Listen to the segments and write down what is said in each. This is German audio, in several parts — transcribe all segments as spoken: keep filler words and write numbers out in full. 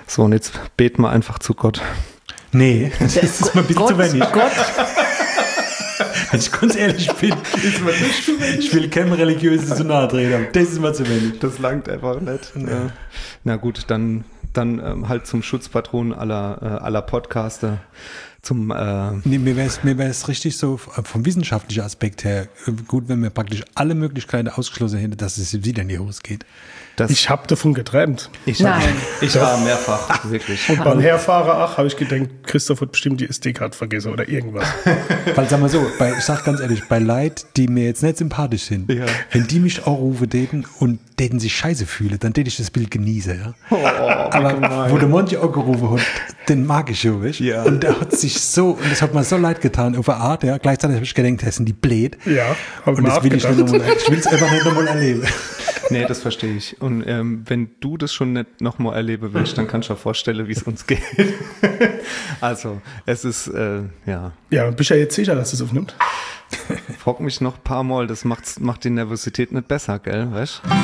So, und jetzt beten wir einfach zu Gott. Nee, das ist mir ein bisschen Gott, zu wenig. Gott. Wenn ich ganz ehrlich bin, ist mir nicht zu wenig. Ich will keinem religiösen zu nahe treten, aber das ist mir zu wenig. Das langt einfach nicht. Ja. Na gut, dann, dann ähm, halt zum Schutzpatron aller, äh, aller Podcaster. Zum, äh nee, mir wäre es mir wär's richtig so vom wissenschaftlichen Aspekt her gut, wenn wir praktisch alle Möglichkeiten ausgeschlossen hätten, dass es wieder in die Hose geht. Das ich habe davon geträumt. Ich, hab, Nein. ich war mehrfach, wirklich. Und beim Herfahrer, ach, habe ich gedacht, Christoph hat bestimmt die S D-Karte vergessen oder irgendwas. Weil, sag mal so, bei, ich sag ganz ehrlich, bei Leuten, die mir jetzt nicht sympathisch sind, ja. wenn die mich anrufen täten und denen sich scheiße fühle, dann täte ich das Bild genießen. Ja? Oh, aber gemein. Wo der Monty angerufen hat, den mag ich schon, weißt? Ja. Und der hat sich so, und das hat mir so leid getan, auf eine Art, ja. Gleichzeitig habe ich gedacht, das sind die blöd. Ja, und das will ich nicht nochmal, ich will es einfach nicht nochmal erleben. Nee, das verstehe ich. Und ähm, wenn du das schon nicht nochmal erleben willst, dann kannst du dir vorstellen, wie es uns geht. Also, es ist, äh, ja. Ja, bist du ja jetzt sicher, dass es aufnimmt? Frag mich noch ein paar Mal, das macht, macht die Nervosität nicht besser, gell, weißt du?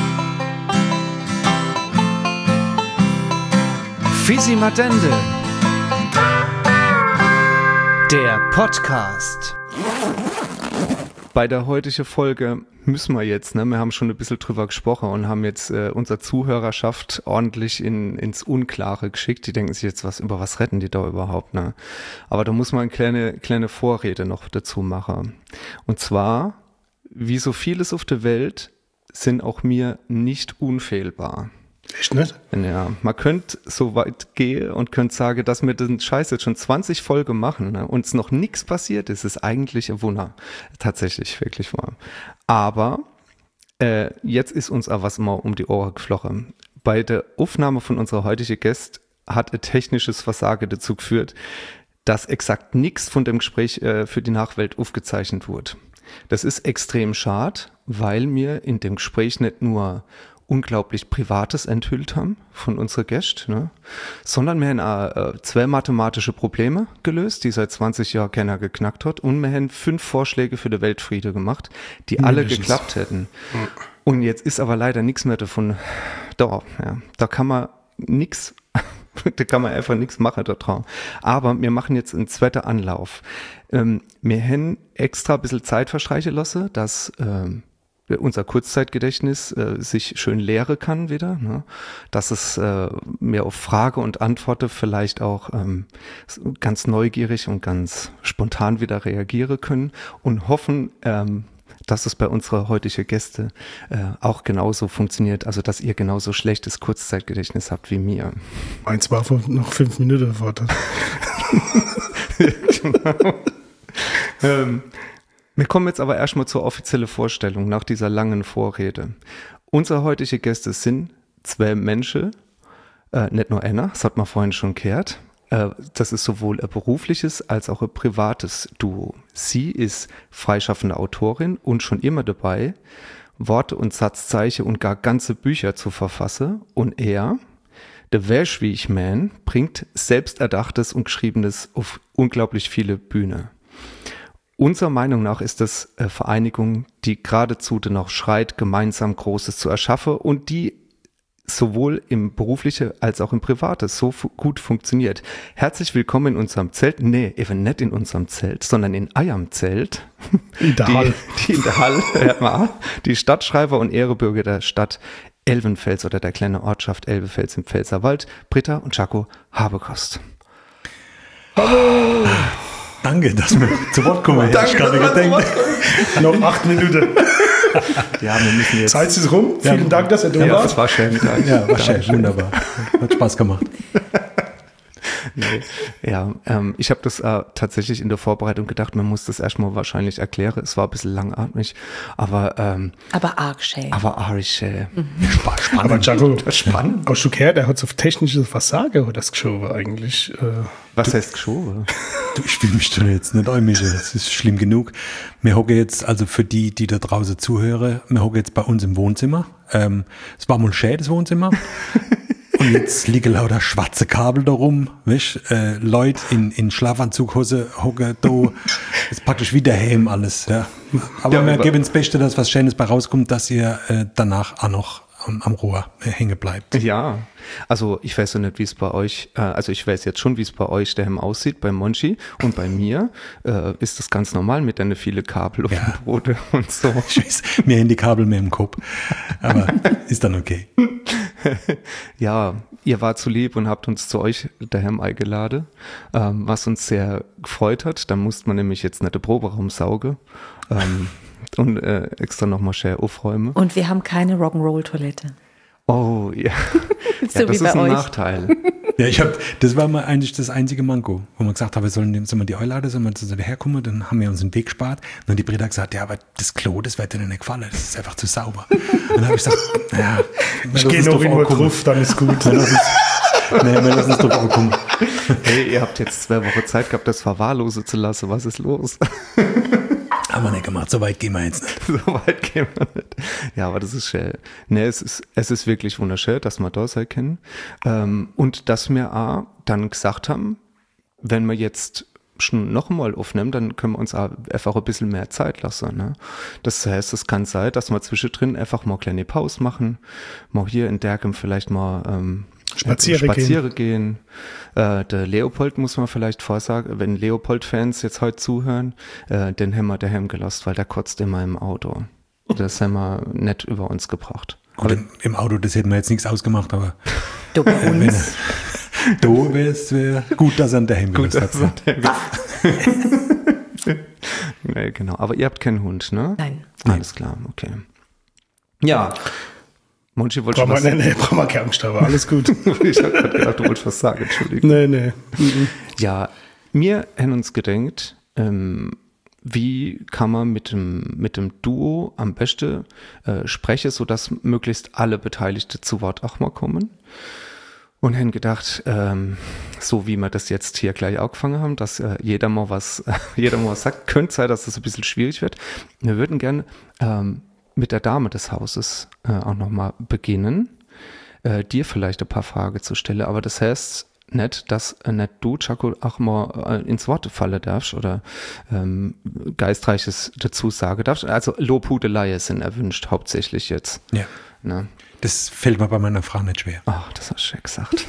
Fisi Madende. Der Podcast. Bei der heutigen Folge müssen wir jetzt, ne, wir haben schon ein bisschen drüber gesprochen und haben jetzt äh, unsere Zuhörerschaft ordentlich in, ins Unklare geschickt. Die denken sich jetzt, was, über was retten die da überhaupt, ne? Aber da muss man eine kleine, kleine Vorrede noch dazu machen. Und zwar, wie so vieles auf der Welt, sind auch mir nicht unfehlbar. Echt nicht? Ja, man könnte so weit gehen und könnte sagen, dass wir den Scheiß jetzt schon zwanzig Folgen machen, ne, und es noch nichts passiert ist, ist eigentlich ein Wunder. Tatsächlich, wirklich wahr. Aber äh, jetzt ist uns auch was mal um die Ohren geflogen. Bei der Aufnahme von unserer heutigen Gäste hat ein technisches Versagen dazu geführt, dass exakt nichts von dem Gespräch äh, für die Nachwelt aufgezeichnet wurde. Das ist extrem schade, weil wir in dem Gespräch nicht nur unglaublich Privates enthüllt haben von unseren Gästen, ne? Sondern wir haben auch, äh, zwei mathematische Probleme gelöst, die seit zwanzig Jahren keiner geknackt hat, und wir haben fünf Vorschläge für den Weltfriede gemacht, die alle Mindestens. geklappt hätten. Mhm. Und jetzt ist aber leider nichts mehr davon da. Ja. Da kann man nichts, da kann man einfach nichts machen da drauf. Aber wir machen jetzt einen zweiten Anlauf. Ähm, wir haben extra ein bisschen Zeit verstreichen lassen, dass ähm, unser Kurzzeitgedächtnis äh, sich schön leeren kann wieder, ne? Dass es äh, mehr auf Frage und Antworten vielleicht auch ähm, ganz neugierig und ganz spontan wieder reagieren können, und hoffen, ähm, dass es bei unserer heutigen Gäste äh, auch genauso funktioniert, also dass ihr genauso schlechtes Kurzzeitgedächtnis habt wie mir. Meins war vor noch fünf Minuten erwartet. Genau. ähm, Wir kommen jetzt aber erstmal zur offiziellen Vorstellung nach dieser langen Vorrede. Unsere heutige Gäste sind zwei Menschen, äh, nicht nur einer, das hat man vorhin schon gehört. Äh, das ist sowohl ein berufliches als auch ein privates Duo. Sie ist freischaffende Autorin und schon immer dabei, Worte und Satzzeichen und gar ganze Bücher zu verfassen. Und er, der Welschwiech-Man, bringt selbsterdachtes und Geschriebenes auf unglaublich viele Bühnen. Unserer Meinung nach ist das eine Vereinigung, die geradezu danach schreit, gemeinsam Großes zu erschaffen und die sowohl im Beruflichen als auch im Privaten so fu- gut funktioniert. Herzlich willkommen in unserem Zelt. Nee, eben nicht in unserem Zelt, sondern in eurem Zelt. In der die, Hall. Die in der Hall, hört mal an. Die Stadtschreiber und Ehrenbürger der Stadt Elvenfels oder der kleinen Ortschaft Elvenfels im Pfälzerwald, Britta und Jaco Habekost. Hallo! Danke, dass wir zu Wort kommen. Danke, ich gerade gedacht. Noch acht Minuten. Ja, wir müssen jetzt. Zeit ist rum. Ja. Vielen Dank, dass ihr da Ja, wart. das war schön. Ja, war schön, wunderbar. Hat Spaß gemacht. Nee. Ja, ähm, ich habe das äh, tatsächlich in der Vorbereitung gedacht, man muss das erstmal wahrscheinlich erklären. Es war ein bisschen langatmig, aber ähm, Aber arg schön. aber arg schön. Mhm. Spannend. Aber Jaco, Spannend. auch schon gehört, er hat so technisches Versagen das geschoben eigentlich. Äh, Was heißt geschoben? Du, ich will mich doch jetzt nicht einmischen, das ist schlimm genug. Wir hocken jetzt, also für die, die da draußen zuhören, wir hocken jetzt bei uns im Wohnzimmer. Ähm, es war mal schön, das Wohnzimmer. Und jetzt liegen lauter schwarze Kabel da rum, weißt, äh, Leute in, in Schlafanzughose hocken da, ist praktisch wie daheim alles, ja. Aber Ja, wir aber- geben das Beste, dass was Schönes bei rauskommt, dass ihr äh, danach auch noch am, am Rohr äh, hängen bleibt. Ja, also ich weiß ja nicht, wie es bei euch, äh, also ich weiß jetzt schon, wie es bei euch daheim aussieht, bei Monchi und bei mir äh, ist das ganz normal mit deine viele Kabel auf Ja. dem Boden und so. Ich weiß, mir hängen die Kabel mehr im Kopf, aber ist dann okay. Ja, ihr wart zu lieb und habt uns zu euch daheim eingeladen, ähm, was uns sehr gefreut hat. Da musste man nämlich jetzt nicht den Proberaum saugen ähm, und äh, extra nochmal schön aufräumen. Und wir haben keine Rock'n'Roll-Toilette. Oh, ja. So ja das wie bei ist ein euch. Nachteil. Ja, ich hab, das war mal eigentlich das einzige Manko, wo man gesagt hat, wir sollen, sollen wir die einladen, sollen wir zu daherkommen, dann haben wir uns den Weg gespart. Und dann die Britta gesagt, ja, aber das Klo, das wird dir nicht gefallen, das ist einfach zu sauber. Und dann habe ich gesagt, ja, Ich gehe noch irgendwo drauf, dann ist gut. Nee, wir lassen es drauf kommen. Hey, ihr habt jetzt zwei Wochen Zeit gehabt, das verwahrlosen zu lassen. Was ist los? Haben wir nicht gemacht, so weit gehen wir jetzt nicht. So weit gehen wir nicht. Ja, aber das ist schön. Nee, es ist, es ist wirklich wunderschön, dass wir da sein können. Ähm, und dass wir auch dann gesagt haben, wenn wir jetzt schon noch mal aufnehmen, dann können wir uns auch einfach ein bisschen mehr Zeit lassen. Ne? Das heißt, es kann sein, dass wir zwischendrin einfach mal eine kleine Pause machen, mal hier in Derkem vielleicht mal ähm, Spazieren spazieren gehen. Äh, der Leopold muss man vielleicht vorsagen, wenn Leopold-Fans jetzt heute zuhören, äh, den haben wir daheim gelassen, weil der kotzt immer im Auto. Das haben wir nicht über uns gebracht. Gut, im, im Auto, das hätten wir jetzt nichts ausgemacht, aber Du bei äh, wenn uns. er, da wäre es wär gut, dass er ihn daheim Gut, gelöst hat. Nee, genau. Aber ihr habt keinen Hund, ne? Nein. Alles klar, okay. Ja. Monchi wollte schon Brauchen was wir, nee, nee, brauchen wir keine Angst, aber alles gut. Ich habe gerade gedacht, du wolltest was sagen, Entschuldigung. Nee, nee. Mhm. Ja, mir haben uns gedenkt, ähm, wie kann man mit dem, mit dem Duo am besten äh, sprechen, sodass möglichst alle Beteiligten zu Wort auch mal kommen. Und haben gedacht, ähm, so wie wir das jetzt hier gleich angefangen haben, dass äh, jeder mal was, äh, jeder mal was sagt, könnte sein, dass das ein bisschen schwierig wird. Wir würden gerne ähm, mit der Dame des Hauses äh, auch nochmal beginnen, äh, dir vielleicht ein paar Fragen zu stellen, aber das heißt nicht, dass äh, nicht du, Chaco, auch mal äh, ins Wort fallen darfst oder ähm, Geistreiches dazu sagen darfst. Also Lobhudelei sind erwünscht, hauptsächlich jetzt. Ja, Ne? das fällt mir bei meiner Frau nicht schwer. Ach, das hast du schön gesagt.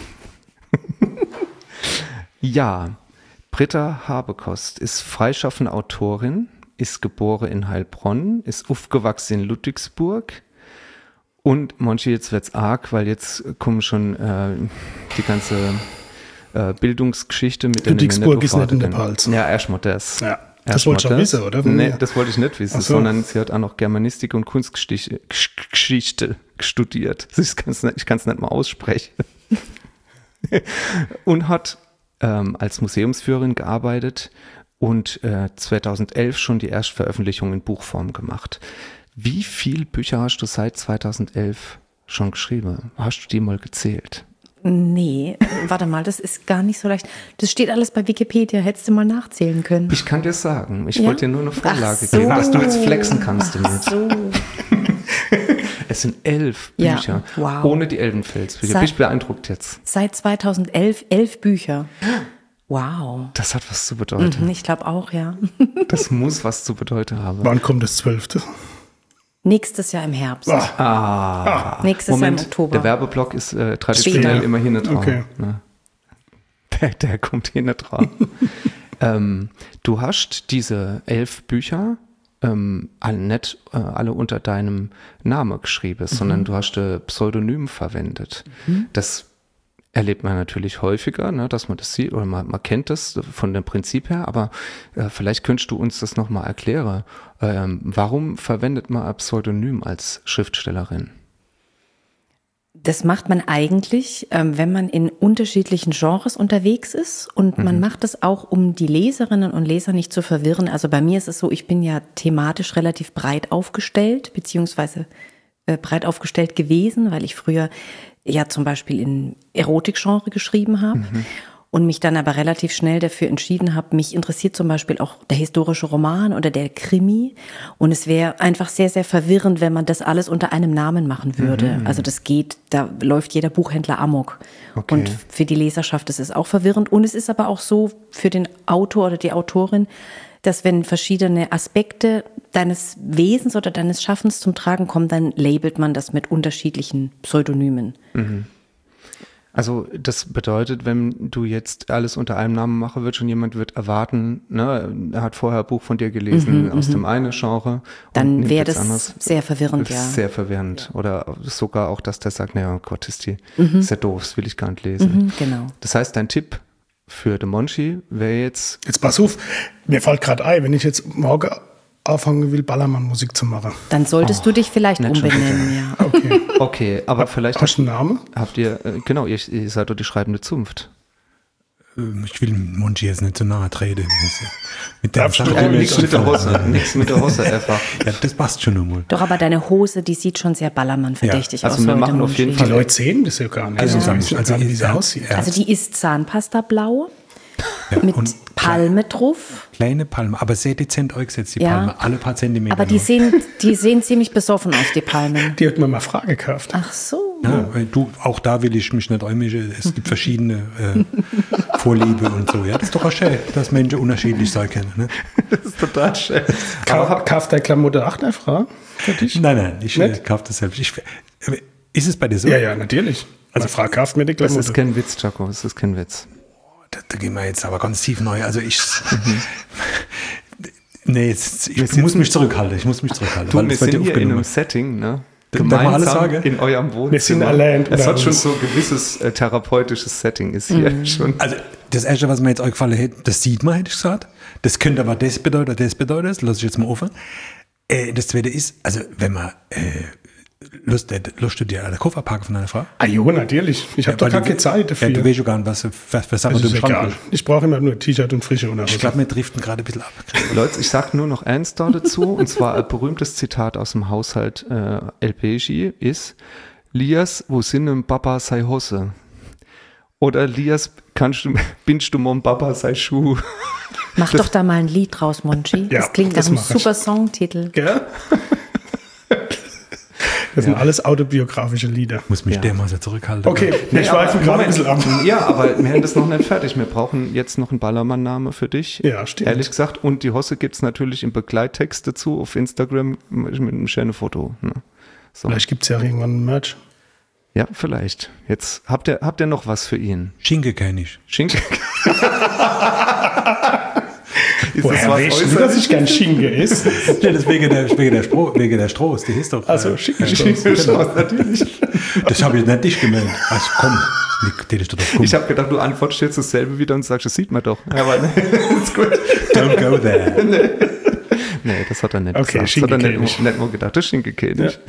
Ja, Britta Habekost ist freischaffende Autorin, ist geboren in Heilbronn, ist aufgewachsen in Ludwigsburg und Monchi, jetzt wird's arg, weil jetzt kommen schon äh, die ganze äh, Bildungsgeschichte mit der Ludwigsburg ist nicht in der Pfalz. Ja, erstmal das. Ja, das Erst wolltest du mal auch das. wissen, oder? Nee, das wollte ich nicht wissen, Ach so. sondern sie hat auch noch Germanistik und Kunstgeschichte Gesch- Geschichte studiert. Ich kann es nicht, ich kann's nicht mal aussprechen. Und hat ähm, als Museumsführerin gearbeitet und äh, zweitausendelf schon die Erstveröffentlichung in Buchform gemacht. Wie viele Bücher hast du seit zweitausendelf schon geschrieben? Hast du die mal gezählt? Nee, warte mal, das ist gar nicht so leicht. Das steht alles bei Wikipedia, hättest du mal nachzählen können. Ich kann dir sagen, ich Ja? wollte dir nur eine Vorlage Ach so. geben, dass du jetzt flexen kannst damit. Ach so. Es sind elf Ja, Bücher, wow. ohne die Elbenfels-Bücher. Seit- Bin ich beeindruckt jetzt. Seit zweitausendelf elf Bücher. Wow. Das hat was zu bedeuten. Mhm, ich glaube auch, ja. Das muss was zu bedeuten haben. Wann kommt das zwölfte? Nächstes Jahr im Herbst. Ah, Nächstes Moment, Jahr im Oktober. der Werbeblock ist äh, traditionell Später. immer hinten dran. Okay. Ne? Der, der kommt hinten dran. ähm, du hast diese elf Bücher ähm, alle nicht äh, alle unter deinem Namen geschrieben, mhm. sondern du hast äh, Pseudonym verwendet. Mhm. Das erlebt man natürlich häufiger, ne, dass man das sieht oder man, man kennt das von dem Prinzip her, aber äh, vielleicht könntest du uns das nochmal erklären. Ähm, warum verwendet man ein Pseudonym als Schriftstellerin? Das macht man eigentlich, ähm, wenn man in unterschiedlichen Genres unterwegs ist und mhm. man macht das auch, um die Leserinnen und Leser nicht zu verwirren. Also bei mir ist es so, ich bin ja thematisch relativ breit aufgestellt, beziehungsweise äh, breit aufgestellt gewesen, weil ich früher ja zum Beispiel in Erotikgenre geschrieben habe mhm. und mich dann aber relativ schnell dafür entschieden habe, mich interessiert zum Beispiel auch der historische Roman oder der Krimi und es wäre einfach sehr, sehr verwirrend, wenn man das alles unter einem Namen machen würde. Mhm. Also das geht, da läuft jeder Buchhändler amok. Okay. Und für die Leserschaft ist es auch verwirrend und es ist aber auch so für den Autor oder die Autorin, dass wenn verschiedene Aspekte deines Wesens oder deines Schaffens zum Tragen kommt, dann labelt man das mit unterschiedlichen Pseudonymen. Mhm. Also das bedeutet, wenn du jetzt alles unter einem Namen machen würdest und jemand wird erwarten, ne, er hat vorher ein Buch von dir gelesen Mhm, aus mhm. dem einen Genre. Dann wäre das anders, sehr verwirrend, ja. Sehr verwirrend. Oder sogar auch, dass der sagt, naja, Gott, ist die, ist ja doof, das will ich gar nicht lesen. Mhm, genau. Das heißt, dein Tipp für den Monchi wäre jetzt, Jetzt pass auf, mir fällt gerade ein, wenn ich jetzt morgen anfangen will, Ballermann-Musik zu machen. Dann solltest Oh, du dich vielleicht nicht schon umbenennen, ja. Okay. okay, aber vielleicht Hast du einen Namen? habt ihr, äh, genau, ihr, ihr seid doch die schreibende Zunft. Ähm, Ich will Monchi jetzt nicht so nahe treten. Das ist- Mit der Darfst du Sache, auch die wir Nichts jetzt mit der anfangen. Hose, nichts mit der Hose einfach. Ja, das passt schon einmal. Doch, aber deine Hose, die sieht schon sehr Ballermann-verdächtig Ja, also aus wir heute, machen auf jeden Monchi. Die Leute sehen das ja gar nicht. Also Also, sagen wissen wir, also gar nicht, wie sie ja, aussieht. ja. Also die ist Zahnpasta-blau Ja, mit und Palme drauf. kleine Palme, aber sehr dezent eingesetzt, die Ja. Palme, alle paar Zentimeter. Aber die nur. sehen, die sehen ziemlich besoffen aus, die Palmen. Die hat mir mal Frage gekauft. Ach so. Ja, weil du, auch da will ich mich nicht einmischen. Es gibt verschiedene äh, Vorliebe und so. Ja, das ist doch auch schön, dass Menschen unterschiedlich sein können. Ne? Das ist total schön. Ka kauft der Klamotte auch eine Frau für dich? Nein, nein, ich Nicht? äh, kaufe das selbst. Ich, äh, ist es bei dir so? Ja, ja, natürlich. Also Frau kauft mir die Das Klamotte. ist kein Witz, Jaco, das ist kein Witz. Da, da gehen wir jetzt aber ganz tief neu. Also ich. nee, jetzt, ich Wir muss sitzen- mich zurückhalten. Ich muss mich zurückhalten. Du, weil wir das wird sind ja hier in einem aufgenommen. Setting, ne? Darf man alles Gemeinsam sagen? in eurem Wohnzimmer. Wir sind allein Es unter hat schon uns. so ein gewisses äh, therapeutisches Setting ist hier schon. Also das Erste, was mir jetzt eingefallen hätte, das sieht man, hätte ich gesagt. Das könnte aber das bedeuten, das bedeutet, das lasse ich jetzt mal offen. Äh, das Zweite ist, also wenn man äh, Lust, äh, Lust du dir einen Koffer packen von einer Frau? Ah jo, natürlich. Ich habe doch weil gar du- keine Zeit dafür. Ja, du weißt schon gar nicht, was, was, was Sachen das du ist im Schrank egal. hast. Ich brauche immer nur ein T-Shirt und frische Unterhose. Ich glaube, wir driften gerade ein bisschen ab. Leute, ich sag nur noch eins da dazu, und zwar ein berühmtes Zitat aus dem Haushalt äh, L P G ist: Lias, wo sind denn Papa sei Hose? Oder Lias, kannst du, binst du mon Papa sei Schuh? Mach doch da mal ein Lied draus, Monchi. Ja, das klingt nach das einem mach ich. super Songtitel. Gell? Das sind alles autobiografische Lieder. Muss mich Ja. dermaßen zurückhalten. Okay, wir schweifen gerade ein bisschen ab. Ja, aber wir haben das noch nicht fertig. Wir brauchen jetzt noch einen Ballermann-Name für dich. Ja, stimmt. Ehrlich gesagt. Und die Hosse gibt's natürlich im Begleittext dazu auf Instagram mit einem schönen Foto. Ne? So. Vielleicht gibt es ja irgendwann ein Merch. Ja, vielleicht. Jetzt habt ihr, habt ihr noch was für ihn? Schinke kenne ich. Schinken? Ist Woher weißt du, dass ich gern Schinke esse? Ja, das wegen der, wegen der, Spro, wegen der Strohs, die ist doch. Also äh, Schinkenstoß. natürlich. das habe ich nicht dich gemeint. Also komm, die ist doch komm. Ich habe gedacht, du antwortest jetzt dasselbe wieder und sagst, das sieht man doch. Aber nee, ist gut. Don't go there. Nee, das hat er nicht Okay, gesagt. Das hat er Schinken nicht, nicht nur gedacht, das Schinke kenne ich.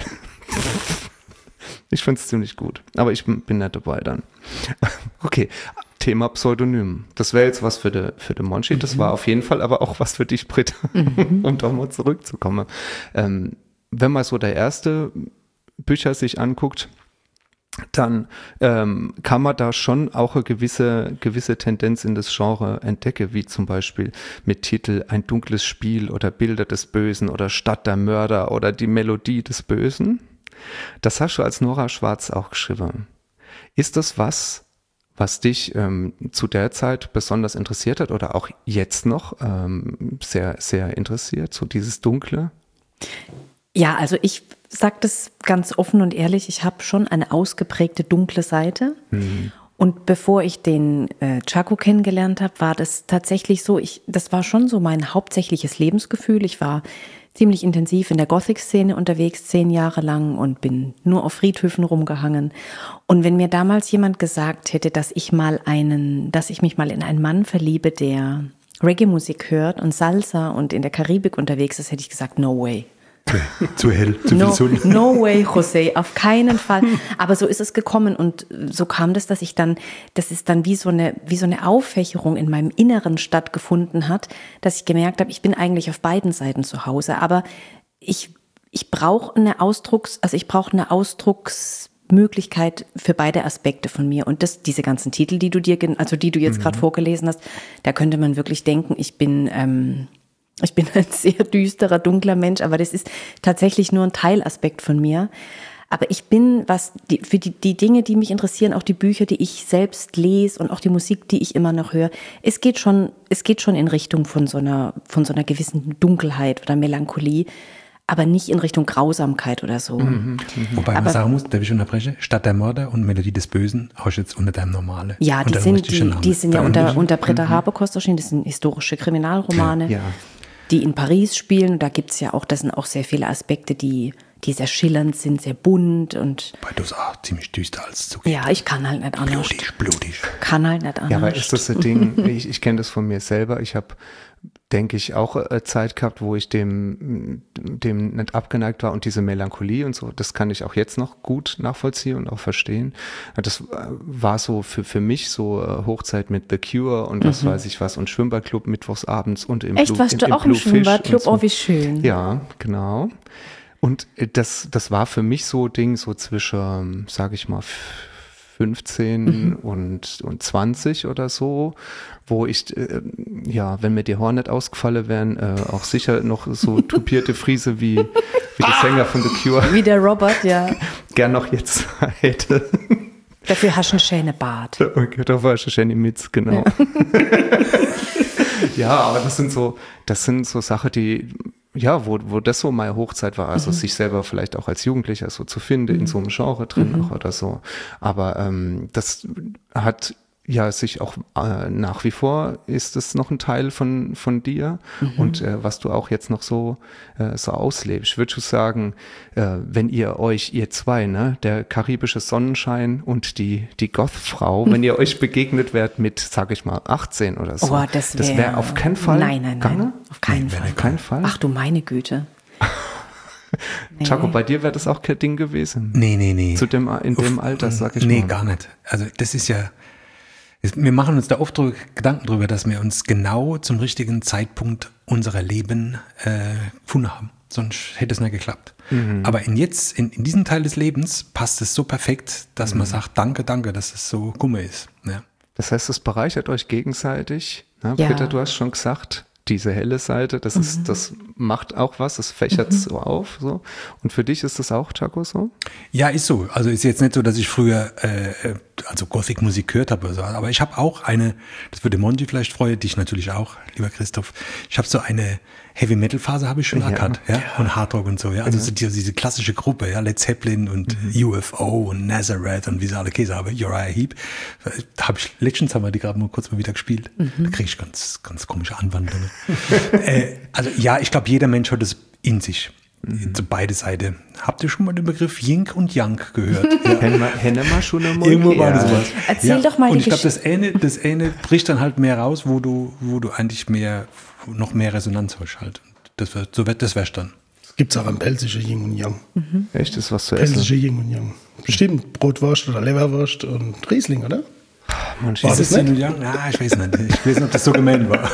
Ich finde es ziemlich gut. Aber ich bin, bin nicht dabei dann. Okay, Thema Pseudonym. Das wäre jetzt was für den für de Monchi. Das war auf jeden Fall aber auch was für dich, Britta, um doch mal zurückzukommen. Ähm, wenn man so der erste Bücher sich anguckt, dann ähm, kann man da schon auch eine gewisse, gewisse Tendenz in das Genre entdecken, wie zum Beispiel mit Titel Ein dunkles Spiel oder Bilder des Bösen oder Stadt der Mörder oder Die Melodie des Bösen. Das hast du als Nora Schwarz auch geschrieben. Ist das was, was dich ähm, zu der Zeit besonders interessiert hat oder auch jetzt noch ähm, sehr, sehr interessiert, so dieses Dunkle? Ja, also ich sage das ganz offen und ehrlich, ich habe schon eine ausgeprägte dunkle Seite. Mhm. Und bevor ich den äh, Jaco kennengelernt habe, war das tatsächlich so, ich, das war schon so mein hauptsächliches Lebensgefühl. Ich war ziemlich intensiv in der Gothic-Szene unterwegs, zehn Jahre lang und bin nur auf Friedhöfen rumgehangen. Und wenn mir damals jemand gesagt hätte, dass ich mal einen, dass ich mich mal in einen Mann verliebe, der Reggae-Musik hört und Salsa und in der Karibik unterwegs ist, hätte ich gesagt, no way. Zu hell, zu viel No, Sonne. no way, José, auf keinen Fall. Aber so ist es gekommen und so kam das, dass ich dann, das ist dann wie so eine, wie so eine Auffächerung in meinem Inneren stattgefunden hat, dass ich gemerkt habe, ich bin eigentlich auf beiden Seiten zu Hause, aber ich, ich brauche eine Ausdrucks, also ich brauche eine Ausdrucksmöglichkeit für beide Aspekte von mir und das, diese ganzen Titel, die du dir, also die du jetzt mhm. gerade vorgelesen hast, da könnte man wirklich denken, ich bin, ähm, Ich bin ein sehr düsterer, dunkler Mensch, aber das ist tatsächlich nur ein Teilaspekt von mir. Aber ich bin, was die, für die, die Dinge, die mich interessieren, auch die Bücher, die ich selbst lese und auch die Musik, die ich immer noch höre, es geht schon, es geht schon in Richtung von so einer, von so einer gewissen Dunkelheit oder Melancholie, aber nicht in Richtung Grausamkeit oder so. Mhm, mhm. Wobei man Aber- sagen muss, darf ich unterbrechen, Stadt der Mörder und Melodie des Bösen hast du jetzt unter deinem Normale. Ja, die unter dem sind, richtigen die, Namen. die sind ja Da unter, unter Britta Haberkost erschienen, das sind historische Kriminalromane, Ja. die in Paris spielen. Und da gibt es ja auch, das sind auch sehr viele Aspekte, die, die sehr schillernd sind, sehr bunt und Wobei du es auch ziemlich düster als zugeht. ja, ich kann halt nicht anders. Blutig, blutig. Kann halt nicht anders. Ja, aber ist das ein Ding, ich, ich kenne das von mir selber, ich habe, denke ich, auch äh, Zeit gehabt, wo ich dem, dem nicht abgeneigt war und diese Melancholie und so, das kann ich auch jetzt noch gut nachvollziehen und auch verstehen. Das äh, war so für, für mich so äh, Hochzeit mit The Cure und was weiß ich was und Schwimmbadclub mittwochsabends und im Echt, Blue, warst im, du im auch im Blue Fish Schwimmbadclub? und so. Oh, wie schön. Ja, genau. Und äh, das, das war für mich so Ding so zwischen, sage ich mal, fünfzehn und, und zwanzig oder so, wo ich, äh, ja, wenn mir die Haare nicht ausgefallen wären, äh, auch sicher noch so tupierte Friese wie, wie der Sänger von The Cure Wie der Robert, ja. gern noch jetzt hätte. Dafür hast du einen schönen Bart. Okay, da war ich schon Mitz, genau. Ja, aber das sind so, das sind so Sachen, die, ja, wo, wo das so meine Hochzeit war, also sich selber vielleicht auch als Jugendlicher so zu finden, in so einem Genre drin auch oder so. Aber ähm, das hat ja sich auch äh, nach wie vor ist es noch ein Teil von von dir und äh, was du auch jetzt noch so äh, so auslebst. Ich würde schon sagen, äh, wenn ihr euch, ihr zwei, ne, der karibische Sonnenschein und die die Goth-Frau, wenn ihr euch begegnet werdet mit, sag ich mal, achtzehn oder so, Oh, das wäre wär auf keinen Fall Nein, nein, nein. gegangen? Auf keinen Nee, wär Fall. nicht Auf keinen Fall? Ach du meine Güte. Nee. Chaco, bei dir wäre das auch kein Ding gewesen. Nee, nee, nee. Zu dem, in dem Alter, sag ich nee, mal. gar nicht. Also das ist ja, es- wir machen uns da oft drü- Gedanken drüber, dass wir uns genau zum richtigen Zeitpunkt unserer Leben äh, gefunden haben. Sonst hätte es nicht geklappt. Mhm. Aber in jetzt, in, in diesem Teil des Lebens passt es so perfekt, dass Mhm. man sagt, danke, danke, dass es so gumme ist. Ja. Das heißt, es bereichert euch gegenseitig. Ne? Ja. Britta, du hast schon gesagt, diese helle Seite, das ist, das macht auch was, das fächert so auf, so. Und für dich ist das auch, Chaco, so? Ja, ist so. Also ist jetzt nicht so, dass ich früher äh, also Gothic-Musik gehört habe oder so. Aber ich habe auch eine, das würde Monty vielleicht freuen, dich natürlich auch, lieber Christoph. Ich habe so eine Heavy-Metal-Phase habe ich schon Ja. gehabt, ja, und Hardrock und so, ja. Also so diese, diese klassische Gruppe, ja, Led Zeppelin und U F O und Nazareth und wie sie alle Käse haben, Uriah Heep. Da habe ich, letztens haben wir die gerade mal kurz mal wieder gespielt. Da kriege ich ganz, ganz komische Anwandlungen. äh, also ja, ich glaube, jeder Mensch hat es in sich. So beide Seiten. Habt ihr schon mal den Begriff Ying und Yang gehört? Ja. Hennema schon einmal. Irgendwo war das Ja. was. Erzähl doch mal Und die ich glaube, Gesch- das eine, das eine bricht dann halt mehr raus, wo du, wo du eigentlich mehr, noch mehr Resonanz hast halt. Das wird, so wird das wär's dann. Gibt es auch ein Pelsische Yin und Yang. Echt, ist was zu essen. Pelsische Yin und Yang. Bestimmt Brotwurst oder Leberwurst und Riesling, oder? Man War schießt das Yin nicht? und Yang? Ah, ich weiß nicht. Ich weiß nicht, ob das so gemeint war.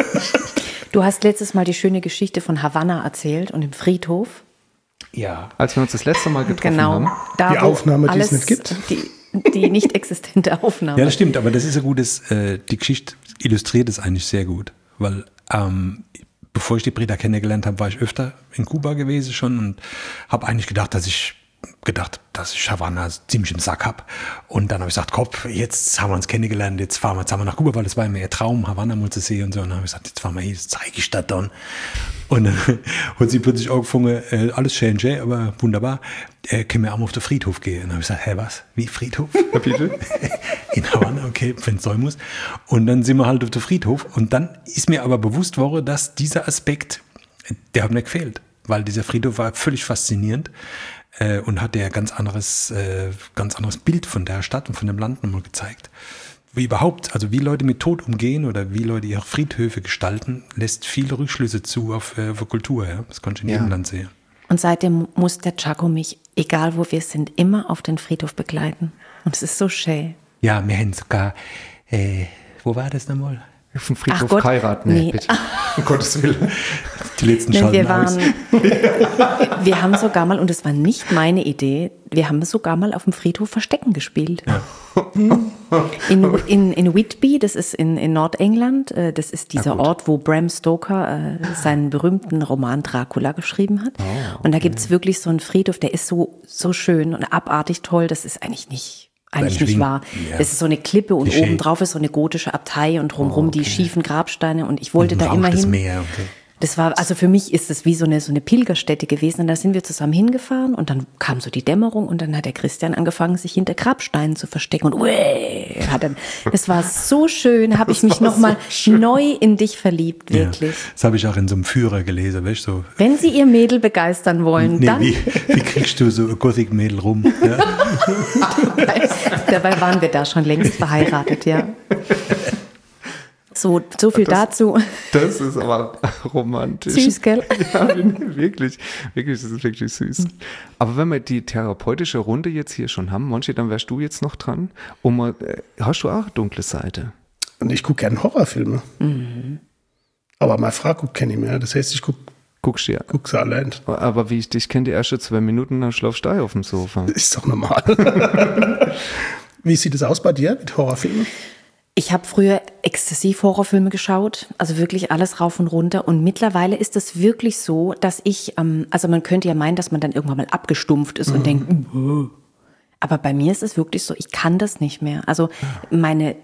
Du hast letztes Mal die schöne Geschichte von Havanna erzählt und im Friedhof. Ja. Als wir uns das letzte Mal getroffen Genau. haben. Da, Die wo Aufnahme, die es alles, nicht gibt. Die, die nicht existente Aufnahme. Ja, das stimmt, aber das ist ein gutes, äh, die Geschichte illustriert es eigentlich sehr gut, weil ähm, bevor ich die Britta kennengelernt habe, war ich öfter in Kuba gewesen schon und habe eigentlich gedacht, dass ich gedacht, dass ich Havanna ziemlich im Sack habe. Und dann habe ich gesagt, Kopf, jetzt haben wir uns kennengelernt, jetzt fahren wir, jetzt haben wir nach Kuba, weil das war mir ihr Traum, Havanna mal zu sehen und so. Und dann habe ich gesagt, jetzt fahren wir hier, jetzt zeige ich das dann. Und dann hat sie plötzlich angefangen, äh, alles schön, schön, aber wunderbar, äh, können wir auch mal auf den Friedhof gehen. Und dann habe ich gesagt, hä, was? Wie Friedhof? Bitte? In Havanna, okay, wenn es sein muss. Und dann sind wir halt auf dem Friedhof. Und dann ist mir aber bewusst worden, dass dieser Aspekt, der hat mir gefehlt. Weil dieser Friedhof war völlig faszinierend äh, und hat ja ganz anderes, äh, ganz anderes Bild von der Stadt und von dem Land nochmal gezeigt. Wie überhaupt, also wie Leute mit Tod umgehen oder wie Leute ihre Friedhöfe gestalten, lässt viele Rückschlüsse zu auf, äh, auf Kultur. Ja? Das kann ich in Ja. jedem Land sehen. Und seitdem muss der Chaco mich, egal wo wir sind, immer auf den Friedhof begleiten. Und es ist so schön. Ja, wir haben sogar, äh, wo war das nochmal? Auf dem Friedhof Gott, heiraten? Nee, nee. bitte. Um Gottes Willen. Die letzten Nein, schalten wir aus. waren, wir haben sogar mal, und es war nicht meine Idee, wir haben sogar mal auf dem Friedhof Verstecken gespielt. Ja. In, in, in Whitby, das ist in, in Nordengland, äh, das ist dieser Ort, wo Bram Stoker äh, seinen berühmten Roman Dracula geschrieben hat. Oh, okay. Und da gibt es wirklich so einen Friedhof, der ist so, so schön und abartig toll, das ist eigentlich nicht... Eigentlich nicht wahr. Ja. Es ist so eine Klippe und Klischee. obendrauf ist so eine gotische Abtei und drumherum Oh, okay. die schiefen Grabsteine und ich wollte Und da Rauch immer des hin. Meer und so. Das war, also für mich ist das wie so eine, so eine Pilgerstätte gewesen. Und da sind wir zusammen hingefahren und dann kam so die Dämmerung und dann hat der Christian angefangen, sich hinter Grabsteinen zu verstecken und uäh, hat dann, das war so schön, habe ich mich nochmal neu in dich verliebt, wirklich. Ja, das habe ich auch in so einem Führer gelesen, weißt du? So. Wenn Sie Ihr Mädel begeistern wollen, Nee, dann, wie, wie kriegst du so ein Gothic-Mädel rum? Ja? dabei waren wir da schon längst verheiratet, ja. So, so viel Das- dazu. Das ist aber romantisch. Süß, gell? Ja, wirklich, wirklich, das ist wirklich süß. Aber wenn wir die therapeutische Runde jetzt hier schon haben, Monchi, dann wärst du jetzt noch dran. Um, mal- äh, hast du auch eine dunkle Seite? Und ich gucke gerne Horrorfilme. Aber meine Frau guckt keine mehr. Das heißt, ich gucke Guckst du ja. guck sie allein. Aber wie ich dich kenne, die ersten zwei Minuten, dann schlafst du da auf dem Sofa. Ist doch normal. Wie sieht es aus bei dir mit Horrorfilmen? Ich habe früher exzessiv Horrorfilme geschaut, also wirklich alles rauf und runter. Und mittlerweile ist es wirklich so, dass ich, ähm, also man könnte ja meinen, dass man dann irgendwann mal abgestumpft ist und denkt, "Uh." Aber bei mir ist es wirklich so, ich kann das nicht mehr. Also meine,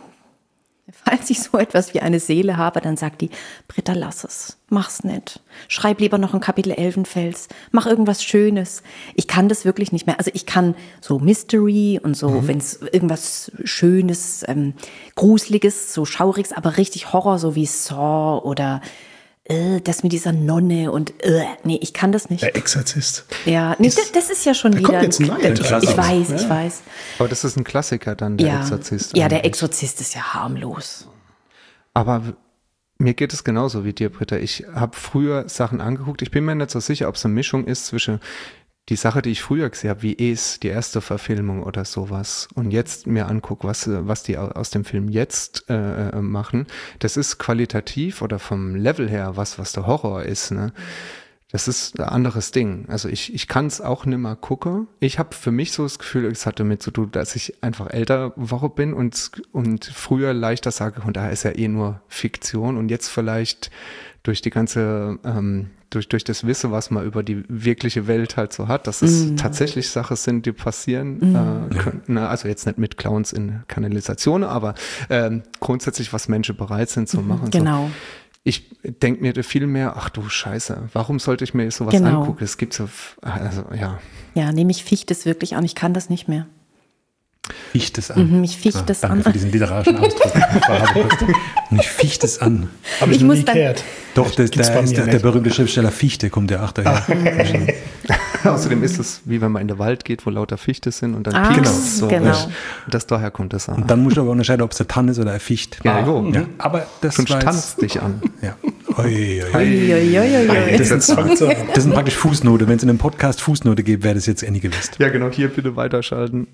falls ich so etwas wie eine Seele habe, dann sagt die, Britta, lass es, mach's nicht. Schreib lieber noch ein Kapitel Elfenfels, mach irgendwas Schönes. Ich kann das wirklich nicht mehr. Also ich kann so Mystery und so, mhm. wenn es irgendwas Schönes, ähm, Gruseliges, so Schauriges, aber richtig Horror, so wie Saw oder äh, das mit dieser Nonne und äh, nee, ich kann das nicht. Der Exorzist. Ja, nee, das, das ist ja schon Da wieder. kommt jetzt ein neuer Teil ich raus. weiß, ich Ja. weiß. Aber das ist ein Klassiker dann, der Ja, Exorzist. ja, der eigentlich. Exorzist ist ja harmlos. Aber w- mir geht es genauso wie dir, Britta. Ich habe früher Sachen angeguckt. Ich bin mir nicht so sicher, ob es eine Mischung ist zwischen die Sache, die ich früher gesehen habe, wie Es, die erste Verfilmung oder sowas, und jetzt mir angucke, was, äh, was die au- aus dem Film jetzt äh, äh, machen. Das ist qualitativ oder vom Level her was, was der Horror ist, ne? Das ist ein anderes Ding. Also ich, ich kann es auch nicht mehr gucken. Ich habe für mich so das Gefühl, es hat damit zu tun, dass ich einfach älter Woche bin und, und früher leichter sage, und da ist ja eh nur Fiktion, und jetzt vielleicht durch die ganze, ähm, durch, durch das Wissen, was man über die wirkliche Welt halt so hat, dass es Mm. tatsächlich Sachen sind, die passieren Mm. äh, könnten. Ne? Also jetzt nicht mit Clowns in Kanalisation, aber ähm, grundsätzlich, was Menschen bereit sind zu machen. Genau. So. Ich denke mir da viel mehr, ach du Scheiße, warum sollte ich mir sowas Genau. angucken? Es gibt so, also ja. Ja, nehme ich ficht es wirklich an. Ich kann das nicht mehr. Ficht es an. Mhm, mich ficht Ah, es danke an. für diesen literarischen Ausdruck. Frau Habekost. Und ich ficht es an. Habe ich, Ich noch muss nie dann- gehört. Doch, das, Gibt's da bei ist mir der, der nicht. berühmte Schriftsteller Fichte, kommt der achter her. Außerdem ist es wie wenn man in den Wald geht, wo lauter Fichte sind und dann Ah, piekst es so. genau. weißt du? Das daher kommt das an. Und dann musst du aber unterscheiden, ob es der Tann ist oder ein Ficht. Ja, jo. Ja, aber das Und war jetzt, tanzt dich an. ja. Ui, ui, ui. Uiuiuiui. Das, Das sind, fängt so an. das sind praktisch Fußnote. Wenn es in einem Podcast Fußnote gibt, wäre das jetzt eh nie gewusst. Ja, genau, hier bitte weiterschalten.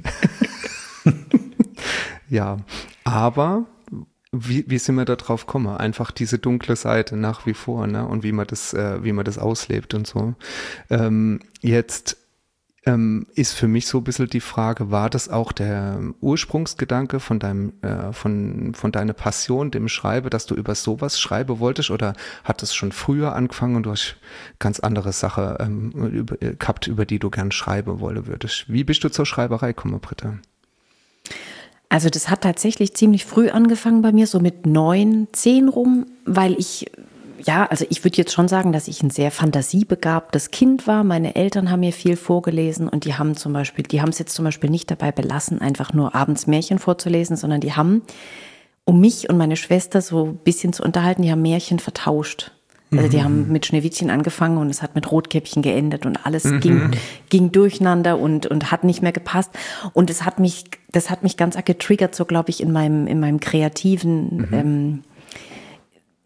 Ja, aber wie, wie sind wir da drauf gekommen? Einfach diese dunkle Seite nach wie vor, ne? Und wie man das, äh, wie man das auslebt und so. Ähm, jetzt ähm, ist für mich so ein bisschen die Frage, war das auch der Ursprungsgedanke von deinem, äh, von, von deiner Passion, dem Schreiben, dass du über sowas schreiben wolltest, oder hat es schon früher angefangen und du hast ganz andere Sache ähm, über, äh, gehabt, über die du gern schreiben wollen würdest? Wie bist du zur Schreiberei gekommen, Britta? Also das hat tatsächlich ziemlich früh angefangen bei mir, so mit neun, zehn rum, weil ich, ja, also ich würde jetzt schon sagen, dass ich ein sehr fantasiebegabtes Kind war. Meine Eltern haben mir viel vorgelesen und die haben zum Beispiel, die haben es jetzt zum Beispiel nicht dabei belassen, einfach nur abends Märchen vorzulesen, sondern die haben, um mich und meine Schwester so ein bisschen zu unterhalten, die haben Märchen vertauscht. Also die haben mit Schneewittchen angefangen und es hat mit Rotkäppchen geendet und alles mhm. ging, ging durcheinander und, und hat nicht mehr gepasst. Und es hat mich, das hat mich ganz arg getriggert, so glaube ich, in meinem, in meinem kreativen, mhm. ähm,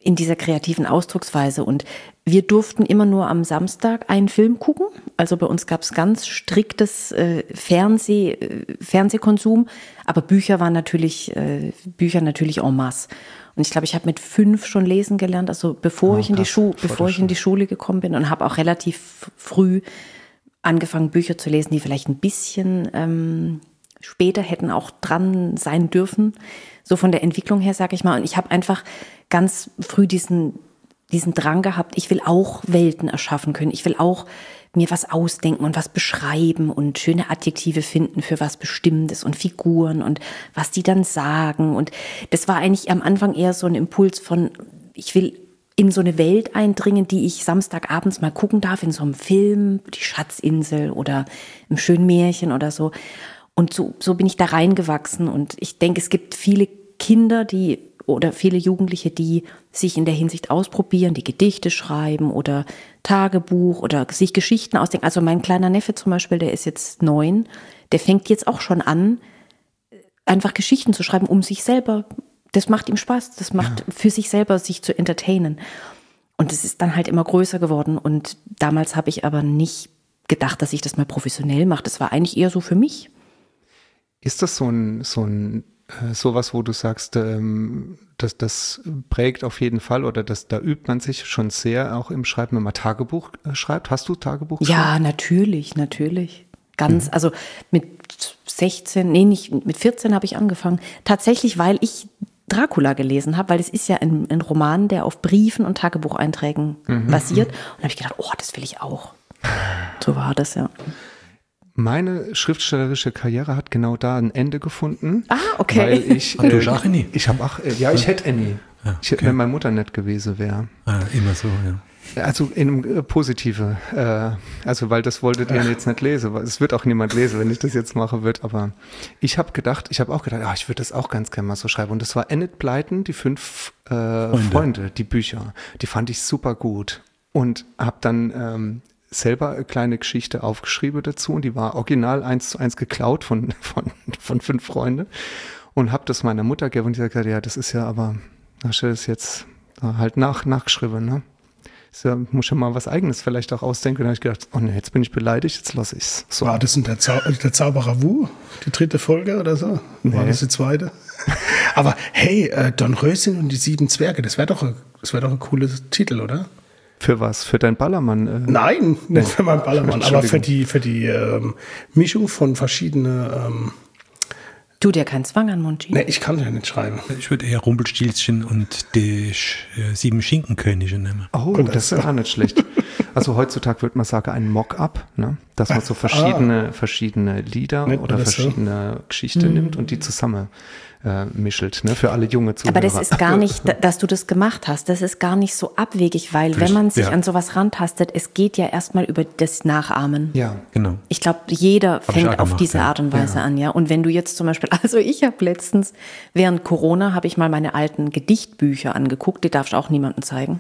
in dieser kreativen Ausdrucksweise. Und wir durften immer nur am Samstag einen Film gucken. Also bei uns gab es ganz striktes äh, Fernseh, äh, Fernsehkonsum, aber Bücher waren natürlich, äh, Bücher natürlich en masse. Und ich glaube, ich habe mit fünf schon lesen gelernt, also bevor Oh, ich in die krass, Schule, vor bevor der ich in die Schule gekommen bin, und habe auch relativ früh angefangen, Bücher zu lesen, die vielleicht ein bisschen ähm, später hätten auch dran sein dürfen. So von der Entwicklung her, sage ich mal. Und ich habe einfach ganz früh diesen, diesen Drang gehabt, ich will auch Welten erschaffen können. Ich will auch mir was ausdenken und was beschreiben und schöne Adjektive finden für was Bestimmtes und Figuren und was die dann sagen. Und das war eigentlich am Anfang eher so ein Impuls von, ich will in so eine Welt eindringen, die ich Samstagabends mal gucken darf, in so einem Film, die Schatzinsel oder im schönen Märchen oder so. Und so, so bin ich da reingewachsen. Und ich denke, es gibt viele Kinder, die oder viele Jugendliche, die sich in der Hinsicht ausprobieren, die Gedichte schreiben oder Tagebuch oder sich Geschichten ausdenken. Also mein kleiner Neffe zum Beispiel, der ist jetzt neun, der fängt jetzt auch schon an, einfach Geschichten zu schreiben, um sich selber, das macht ihm Spaß, das macht ja. für sich selber, sich zu entertainen. Und es ist dann halt immer größer geworden. Und damals habe ich aber nicht gedacht, dass ich das mal professionell mache. Das war eigentlich eher so für mich. Ist das so ein, so ein sowas, wo du sagst, ähm, dass das prägt auf jeden Fall oder das, da übt man sich schon sehr auch im Schreiben, wenn man Tagebuch äh, schreibt? Hast du Tagebuch geschrieben? Ja, natürlich, natürlich. Ganz, mhm. also mit sechzehn, nee, nicht, mit vierzehn habe ich angefangen. Tatsächlich, weil ich Dracula gelesen habe, weil es ist ja ein, ein Roman, der auf Briefen und Tagebucheinträgen mhm. basiert. Und da habe ich gedacht, oh, das will ich auch. So war das, ja. Meine schriftstellerische Karriere hat genau da ein Ende gefunden. Ah, okay. Weil ich, Ach, du äh, hast auch Annie? Ich habe auch, äh, ja, ich hätte Annie. Ja, ich, okay. Wenn meine Mutter nett gewesen wäre. Ah, immer so, ja. Also in einem äh, positive, äh, also weil das wolltet ihr jetzt nicht lesen, weil es wird auch niemand lesen, wenn ich das jetzt mache wird, aber ich habe gedacht, ich habe auch gedacht, ah, ich würde das auch ganz gerne mal so schreiben und das war Enid Blyton, die fünf äh, Freunde. Freunde, die Bücher, die fand ich super gut und habe dann ähm, selber eine kleine Geschichte aufgeschrieben dazu und die war original eins zu eins geklaut von, von, von fünf Freunde und habe das meiner Mutter gegeben und die hat gesagt, ja, das ist ja aber, hast du das jetzt halt nach, nachgeschrieben, ne? Ja, muss schon mal was Eigenes vielleicht auch ausdenken. Und da habe ich gedacht, oh ne, jetzt bin ich beleidigt, jetzt lasse ich es. So. War das in der, Zau der Zauberer Wu, die dritte Folge oder so? Nee. War das die zweite? Aber hey, äh, Dornröschen und die sieben Zwerge, das wäre doch, das wär doch ein cooler Titel, oder? Für was? Für dein Ballermann? Äh? Nein, nicht für meinen Ballermann, aber für die, für die ähm, Mischung von verschiedenen... Ähm, Tu dir keinen Zwang an, Monchi. Nee, ich kann ja nicht schreiben. Ich würde eher Rumpelstilzchen und die äh, sieben Schinkenkönige nehmen. Oh, Gut, das ist auch nicht schlecht. Also heutzutage würde man sagen, ein Mock-up, ne? Dass man so verschiedene, ah. verschiedene Lieder nicht oder verschiedene so. Geschichten mhm. nimmt und die zusammen äh, mischelt, ne? Für alle junge Zuhörer. Aber das ist gar nicht, dass du das gemacht hast, das ist gar nicht so abwegig, weil wenn man sich ja. an sowas rantastet, es geht ja erstmal über das Nachahmen. Ja, genau. Ich glaube, jeder Hab fängt auf gemacht, diese ja. Art und Weise ja. an, ja. Und wenn du jetzt zum Beispiel, also ich habe letztens, während Corona, habe ich mal meine alten Gedichtbücher angeguckt, die darfst du auch niemandem zeigen.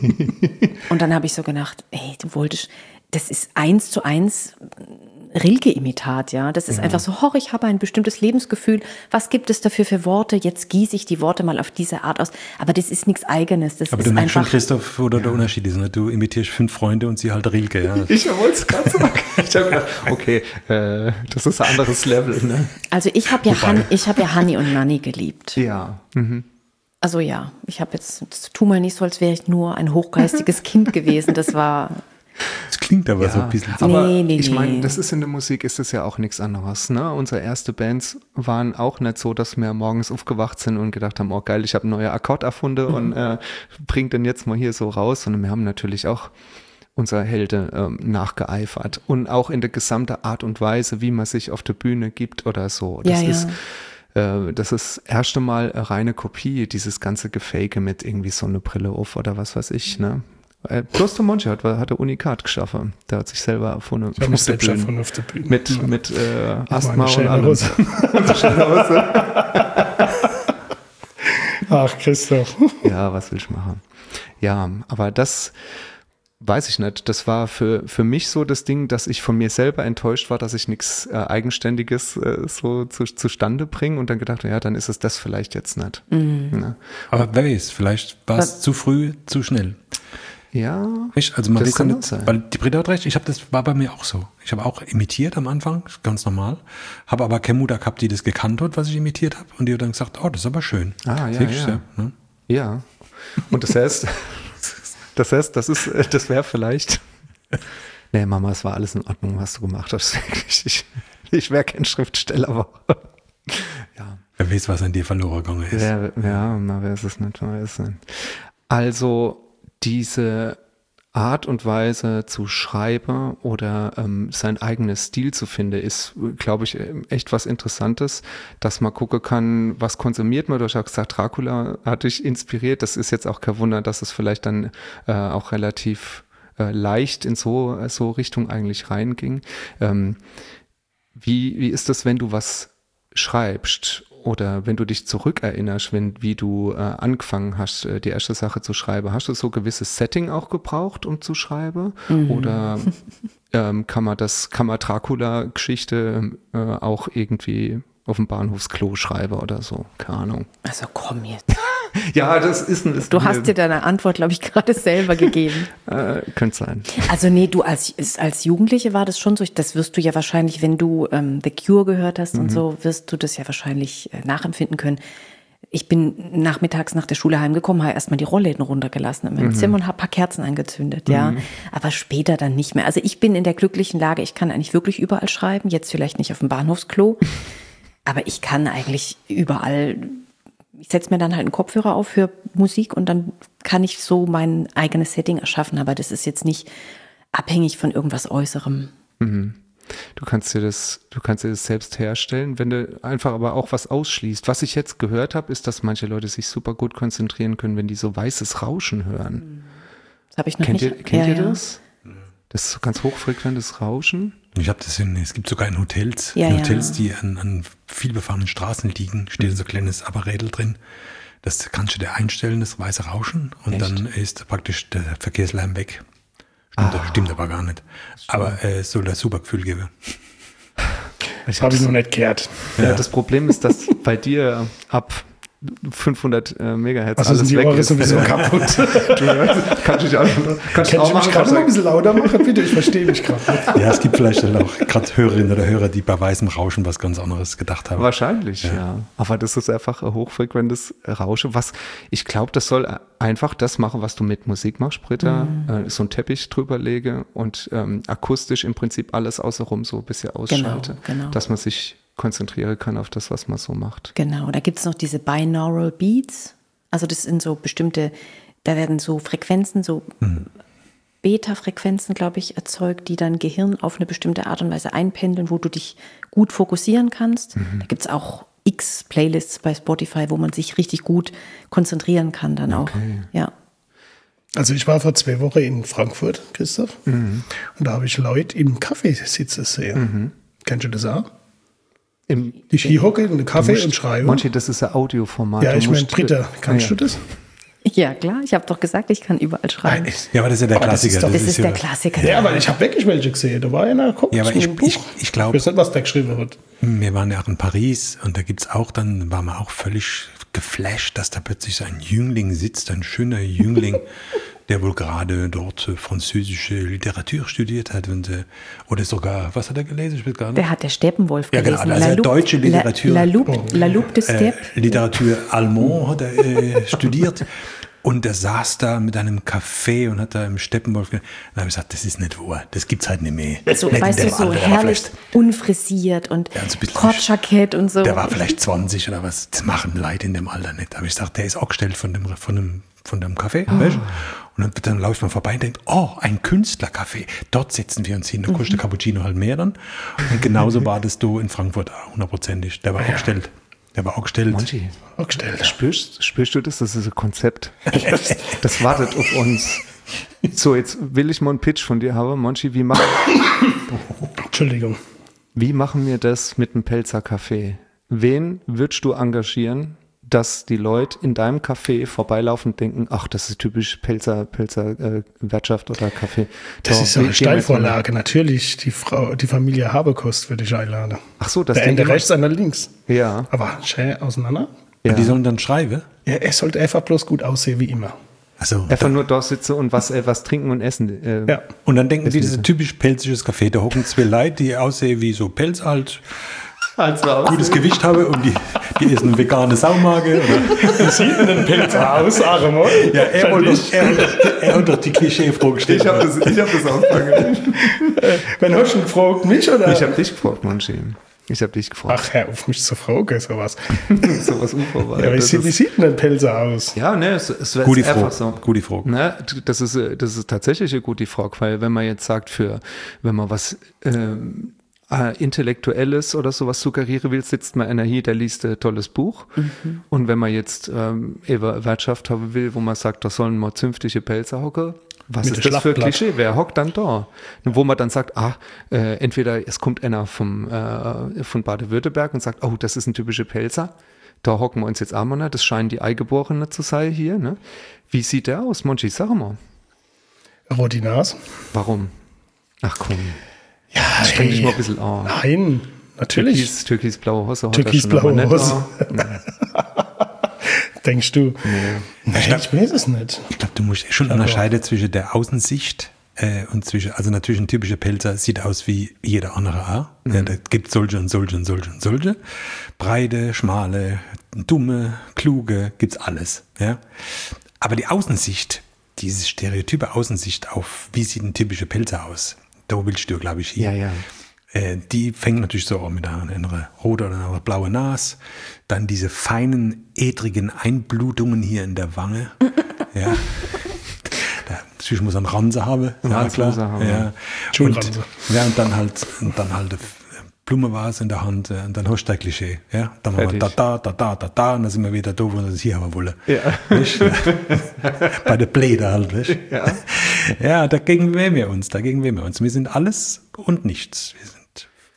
Und dann habe ich so gedacht, ey, du wolltest, das ist eins zu eins Rilke-Imitat, ja. Das ist ja. einfach so, hoch, ich habe ein bestimmtes Lebensgefühl. Was gibt es dafür für Worte? Jetzt gieße ich die Worte mal auf diese Art aus. Aber das ist nichts Eigenes. Das Aber ist du merkst einfach, schon, Christoph, oder der Unterschied ist, ne? Du imitierst fünf Freunde und sie halt Rilke, ja. Ich wollte es gerade sagen. Ich habe gedacht, okay, äh, das ist ein anderes Level, ne? Also ich habe ja, Han, ich hab ja Hanni und Nanni geliebt. Ja. Mhm. Also ja, ich habe jetzt, tu mal nicht so, als wäre ich nur ein hochgeistiges Kind gewesen. Das war... Das klingt aber ja, so ein bisschen. Aber nee, nee, ich meine, nee. das ist in der Musik, ist das ja auch nichts anderes. Ne? Unsere erste Bands waren auch nicht so, dass wir morgens aufgewacht sind und gedacht haben, oh geil, ich habe einen neuen Akkord erfunden mhm. und äh, bring den jetzt mal hier so raus. Sondern wir haben natürlich auch unsere Helden ähm, nachgeeifert. Und auch in der gesamten Art und Weise, wie man sich auf der Bühne gibt oder so. Das ja, ist ja. äh, das ist erst einmal eine reine Kopie, dieses ganze Gefake mit irgendwie so eine Brille auf oder was weiß ich, ne? Bloß der Monchi hat, hat der Unikat geschaffen. Der hat sich selber erfunden. Ich habe mich selbst erfunden auf der Bühne. Mit, ja. mit äh, Asthma und alles. Ach, Christoph. Ja, was will ich machen? Ja, aber das, weiß ich nicht, das war für, für mich so das Ding, dass ich von mir selber enttäuscht war, dass ich nichts äh, Eigenständiges äh, so zu, zustande bringe und dann gedacht, ja, dann ist es das vielleicht jetzt nicht. Mhm. Ja. Aber wer weiß, vielleicht war es zu früh, zu schnell. Ja, Nicht? Also man das weiß ja kann nicht, auch sein. weil die Britta hat recht, ich habe das war bei mir auch so. Ich habe auch imitiert am Anfang, ganz normal, habe aber keine Mutter gehabt, die das gekannt hat, was ich imitiert habe und die hat dann gesagt, oh, das ist aber schön. Ah, ja, Siehst du, ja. ne? Ja. Und das heißt, das heißt, das ist, das wäre vielleicht. Nee, Mama, es war alles in Ordnung, was du gemacht hast. Ich, ich wäre kein Schriftsteller, aber ja. Wer weiß, was an dir verloren gegangen ist. Ja, ja, man weiß es nicht, man weiß es nicht. Also diese Art und Weise zu schreiben oder ähm, sein eigenes Stil zu finden, ist, glaube ich, echt was Interessantes, dass man gucken kann, was konsumiert man. Du hast auch gesagt, Dracula hat dich inspiriert. Das ist jetzt auch kein Wunder, dass es vielleicht dann äh, auch relativ äh, leicht in so, so Richtung eigentlich reinging. Ähm, wie, wie ist das, wenn du was schreibst oder wenn du dich zurückerinnerst, wenn, wie du äh, angefangen hast, äh, die erste Sache zu schreiben? Hast du so ein gewisses Setting auch gebraucht, um zu schreiben? Mhm. Oder ähm, kann man das, kann man Dracula-Geschichte äh, auch irgendwie auf dem Bahnhofsklo schreiben oder so? Keine Ahnung. Also komm jetzt. Ja, das ist ein... Ist du hast dir deine Antwort, glaube ich, gerade selber gegeben. Äh, könnte sein. Also nee, du als, als Jugendliche war das schon so, das wirst du ja wahrscheinlich, wenn du ähm, The Cure gehört hast mhm. und so, wirst du das ja wahrscheinlich äh, nachempfinden können. Ich bin nachmittags nach der Schule heimgekommen, habe erstmal die Rollläden runtergelassen in meinem mhm. Zimmer und habe ein paar Kerzen angezündet, ja. Mhm. Aber später dann nicht mehr. Also ich bin in der glücklichen Lage, ich kann eigentlich wirklich überall schreiben, jetzt vielleicht nicht auf dem Bahnhofsklo, aber ich kann eigentlich überall... Ich setze mir dann halt einen Kopfhörer auf für Musik und dann kann ich so mein eigenes Setting erschaffen, aber das ist jetzt nicht abhängig von irgendwas Äußerem. Mhm. Du kannst dir das, du kannst dir das selbst herstellen, wenn du einfach aber auch was ausschließt. Was ich jetzt gehört habe, ist, dass manche Leute sich super gut konzentrieren können, wenn die so weißes Rauschen hören. Das habe ich noch kennt nicht. Ihr, kennt ja, ihr ja. das? Das ist so ganz hochfrequentes Rauschen. Ich habe das in, es gibt sogar in Hotels, ja, in Hotels, ja. die an, an vielbefahrenen Straßen liegen, steht so ein kleines Apparätel drin. Das kannst du dir einstellen, das weiße Rauschen, und Echt? dann ist praktisch der Verkehrslärm weg. Stimmt, Ah. stimmt aber gar nicht. Aber äh, es soll ein super Gefühl geben. Das habe ich noch nicht gehört. Ja, das Problem ist, dass bei dir ab fünfhundert äh, Megahertz Also alles sind die weg Ohren ist. sowieso kaputt. Du hörst, kannst dich auch, kannst Kann ich auch mich machen, gerade was noch ein bisschen lauter machen, bitte? Ich verstehe mich gerade nicht. Ja, es gibt vielleicht dann auch gerade Hörerinnen oder Hörer, die bei weißem Rauschen was ganz anderes gedacht haben. Wahrscheinlich, ja. Ja. Aber das ist einfach ein hochfrequentes Rauschen. Was, ich glaube, das soll einfach das machen, was du mit Musik machst, Britta. Mhm. Äh, so einen Teppich drüber lege und ähm, akustisch im Prinzip alles außenrum so ein bisschen ausschalte. Genau, genau. Dass man sich konzentrieren kann auf das, was man so macht. Genau, da gibt es noch diese Binaural Beats. Also das sind so bestimmte, da werden so Frequenzen, so mhm. Beta-Frequenzen, glaube ich, erzeugt, die dein Gehirn auf eine bestimmte Art und Weise einpendeln, wo du dich gut fokussieren kannst. Mhm. Da gibt es auch x Playlists bei Spotify, wo man sich richtig gut konzentrieren kann dann auch. Okay. Ja. Also ich war vor zwei Wochen in Frankfurt, Christoph, mhm. und da habe ich Leute im Café sitzen sehen. Mhm. Kennst du das auch? Im, Die Skihocke in den Kaffee musst, und schreiben. Manche, das ist ein Audioformat. Ja, Du ich meine, musst- Britta, kannst Ah, ja. du das? Ja, klar, ich habe doch gesagt, ich kann überall schreiben. Ja, aber das ist ja der Aber das Klassiker. ist doch- Das ist ja, der Klassiker. Ja, aber ich habe wirklich welche gesehen. Da war einer, guck, Ja, aber so ich- ein Buch. ich- ich glaub- Ich weiß nicht, was der geschrieben hat. Wir waren ja auch in Paris und da gibt es auch, dann waren wir auch völlig geflasht, dass da plötzlich so ein Jüngling sitzt, ein schöner Jüngling, der wohl gerade dort äh, französische Literatur studiert hat und, äh, oder sogar, was hat er gelesen? Ich weiß gar nicht. Der hat der Steppenwolf Ja, gelesen. genau, also La Loupe- deutsche Literatur. La, La, Loupe, La Loupe de Äh, Steppe. Literatur Allemand hat er äh, studiert. Und er saß da mit einem Café und hat da im Steppenwolf. Dann habe ich gesagt, das ist nicht wahr. Das gibt's halt nicht mehr. So, Nicht in weißt du, dem so Alter. Der war herrlich vielleicht- unfrisiert und Ja, so ein bisschen- Kordjackett und so. Der war vielleicht zwanzig oder was. Das machen Leute in dem Alter nicht. Aber ich sag, der ist auch gestellt von dem, von dem, von dem Café. Oh. Weißt? Und dann, dann läuft man vorbei und denkt, oh, ein Künstlercafé. Dort setzen wir uns hin. Da kostet der Cappuccino halt mehr dann. Und genauso war das du in Frankfurt auch hundertprozentig. Der war auch gestellt. Der war auch gestellt. Monchi, Gestellt. spürst, spürst du das? Das ist ein Konzept. Das, das wartet auf uns. So, jetzt will ich mal einen Pitch von dir haben. Monchi, wie, mach, Entschuldigung. wie machen wir das mit dem Pelzer Café? Wen würdest du engagieren, dass die Leute in deinem Café vorbeilaufen und denken, ach, das ist typisch Pelzer, Pelzer äh, Wirtschaft oder Café. Das Doch, ist so eine wir gehen jetzt Steilvorlage. Natürlich, die Frau, die Familie Habekost würde ich einladen. mal- Ach so, das Der Ende Ding- rechts, einer links. Ja, Aber schön auseinander. ja. Und die sollen dann schreiben. Ja, er sollte einfach bloß gut aussehen wie immer. Also, Einfach nur da sitzen und was, äh, was trinken und essen. Äh, Ja. und dann denken die, das ist ein typisch pelzisches Café. Da hocken zwei Leute, die aussehen wie so Pelz halt, Also gutes Gewicht haben und die, die essen eine vegane Saumage. Oder? Sieht man den Pilz aus, Arimo? Ja, er wollte doch, er, hat doch- er hat doch die Klischee-Frage gestellt. Ich habe das, ich hab das angefangen. Wenn hast du gefragt, mich oder? Ich habe dich gefragt, Monchi. Ich habe dich gefragt. Ach, hör auf mich zu fragen, sowas. So was unverweilt. Ja, wie, Das sieht, wie ist- sieht denn ein Pilzer aus? Ja, ne, es, es ist Gute einfach Frage. so. Gute Frage. Ne, das ist, äh, das ist tatsächlich eine gute Frage, weil wenn man jetzt sagt, für, wenn man was ähm, äh, Intellektuelles oder sowas suggerieren will, sitzt man einer hier, der liest ein tolles Buch. Mhm. Und wenn man jetzt ähm, eben Wirtschaft haben will, wo man sagt, da sollen mal zünftige Pelzer hocken, was Mit ist dem das für ein Schlachtblatt. Klischee? Wer hockt dann da? Und wo man dann sagt, ah, äh, entweder es kommt einer vom, äh, von Baden-Württemberg und sagt, oh, das ist ein typischer Pelzer. Da hocken wir uns jetzt auch mal, ne? Das scheinen die Eingeborenen zu sein hier. Ne? Wie sieht der aus, Monchi? Sag mal. Rodinas? Warum? Ach komm, Ja, streng dich mal ein bisschen an. Nein, natürlich. Türkis, türkisblaue Hose hat er schon, Türkisblaue aber nicht Hose. an. Denkst du? Nee, ich weiß es nicht. Ich glaube, du musst schon unterscheiden zwischen der Außensicht äh, und zwischen, also natürlich ein typischer Pelzer sieht aus wie jeder andere auch. Mhm. Ja, da gibt solche und solche und solche und solche. Breite, schmale, dumme, kluge, gibt's alles. Ja. Aber die Außensicht, diese stereotype Außensicht auf, wie sieht ein typischer Pelzer aus, da willst du, glaube ich, hier. Ja, ja. Äh, die fängt natürlich so an mit einer, einer roten oder einer blauen Nase. Dann diese feinen, edrigen Einblutungen hier in der Wange. Ja. Da, natürlich muss er einen Ranse haben. Ja, Ranse klar. muss er haben. Ja. Und, Schulranse. ja, und dann halt, und dann halt eine Blumenvase in der Hand. äh, Und dann hast du ein Klischee. Ja. Dann machen wir da, Fertig. da, da, da, da, da. Und dann sind wir wieder da, wo wir das hier haben wollen. Ja. Weißt? Bei der Pläne halt. Weißt? Ja. Ja, dagegen wehren wir uns. Dagegen wehren wir uns. Wir sind alles und nichts. Wir sind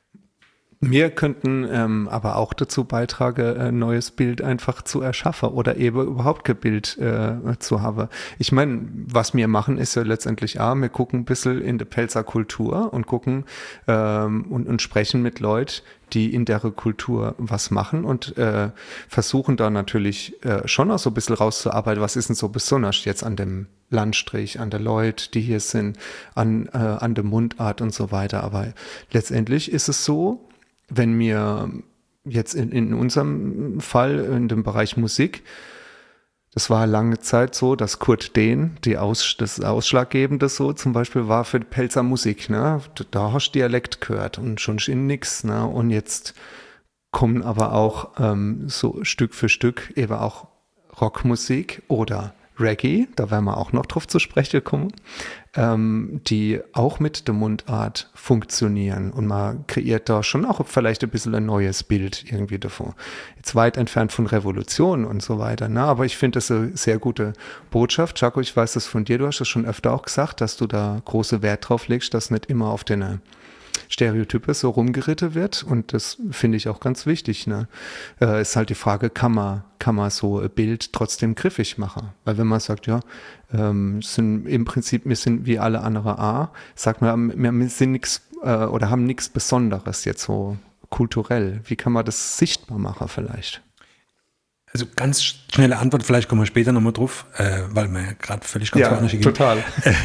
Wir könnten ähm, aber auch dazu beitragen, ein neues Bild einfach zu erschaffen oder eben überhaupt kein Bild äh, zu haben. Ich meine, was wir machen, ist ja letztendlich auch, wir gucken ein bisschen in die Pelzer Kultur und gucken ähm, und, und sprechen mit Leuten, die in der Kultur was machen und äh, versuchen da natürlich äh, schon auch so ein bisschen rauszuarbeiten, was ist denn so besonders jetzt an dem Landstrich, an der Leute, die hier sind, an, äh, an der Mundart und so weiter. Aber letztendlich ist es so, wenn wir jetzt in, in unserem Fall in dem Bereich Musik, das war lange Zeit so, dass Kurt Dehn, die Aus, das Ausschlaggebende so zum Beispiel war für die Pelzer Musik, ne? Da hast du Dialekt gehört und schon in nix, ne? Und jetzt kommen aber auch ähm, so Stück für Stück eben auch Rockmusik oder Reggae, da werden wir auch noch drauf zu sprechen kommen, ähm, die auch mit der Mundart funktionieren und man kreiert da schon auch vielleicht ein bisschen ein neues Bild irgendwie davon. Jetzt weit entfernt von Revolution und so weiter, ne? Aber ich finde das eine sehr gute Botschaft. Jaco, ich weiß das von dir, du hast das schon öfter auch gesagt, dass du da große Wert drauf legst, dass nicht immer auf den Stereotype so rumgeritten wird und das finde ich auch ganz wichtig. Ne? Äh, ist halt die Frage, kann man, kann man so ein Bild trotzdem griffig machen? Weil wenn man sagt, ja, ähm, sind im Prinzip, wir sind wie alle anderen A, sagt man, wir sind nichts äh, oder haben nichts Besonderes jetzt so kulturell. Wie kann man das sichtbar machen vielleicht? Also ganz schnelle Antwort, vielleicht kommen wir später nochmal drauf, äh, weil wir ja gerade völlig ganz woanders gehen. total.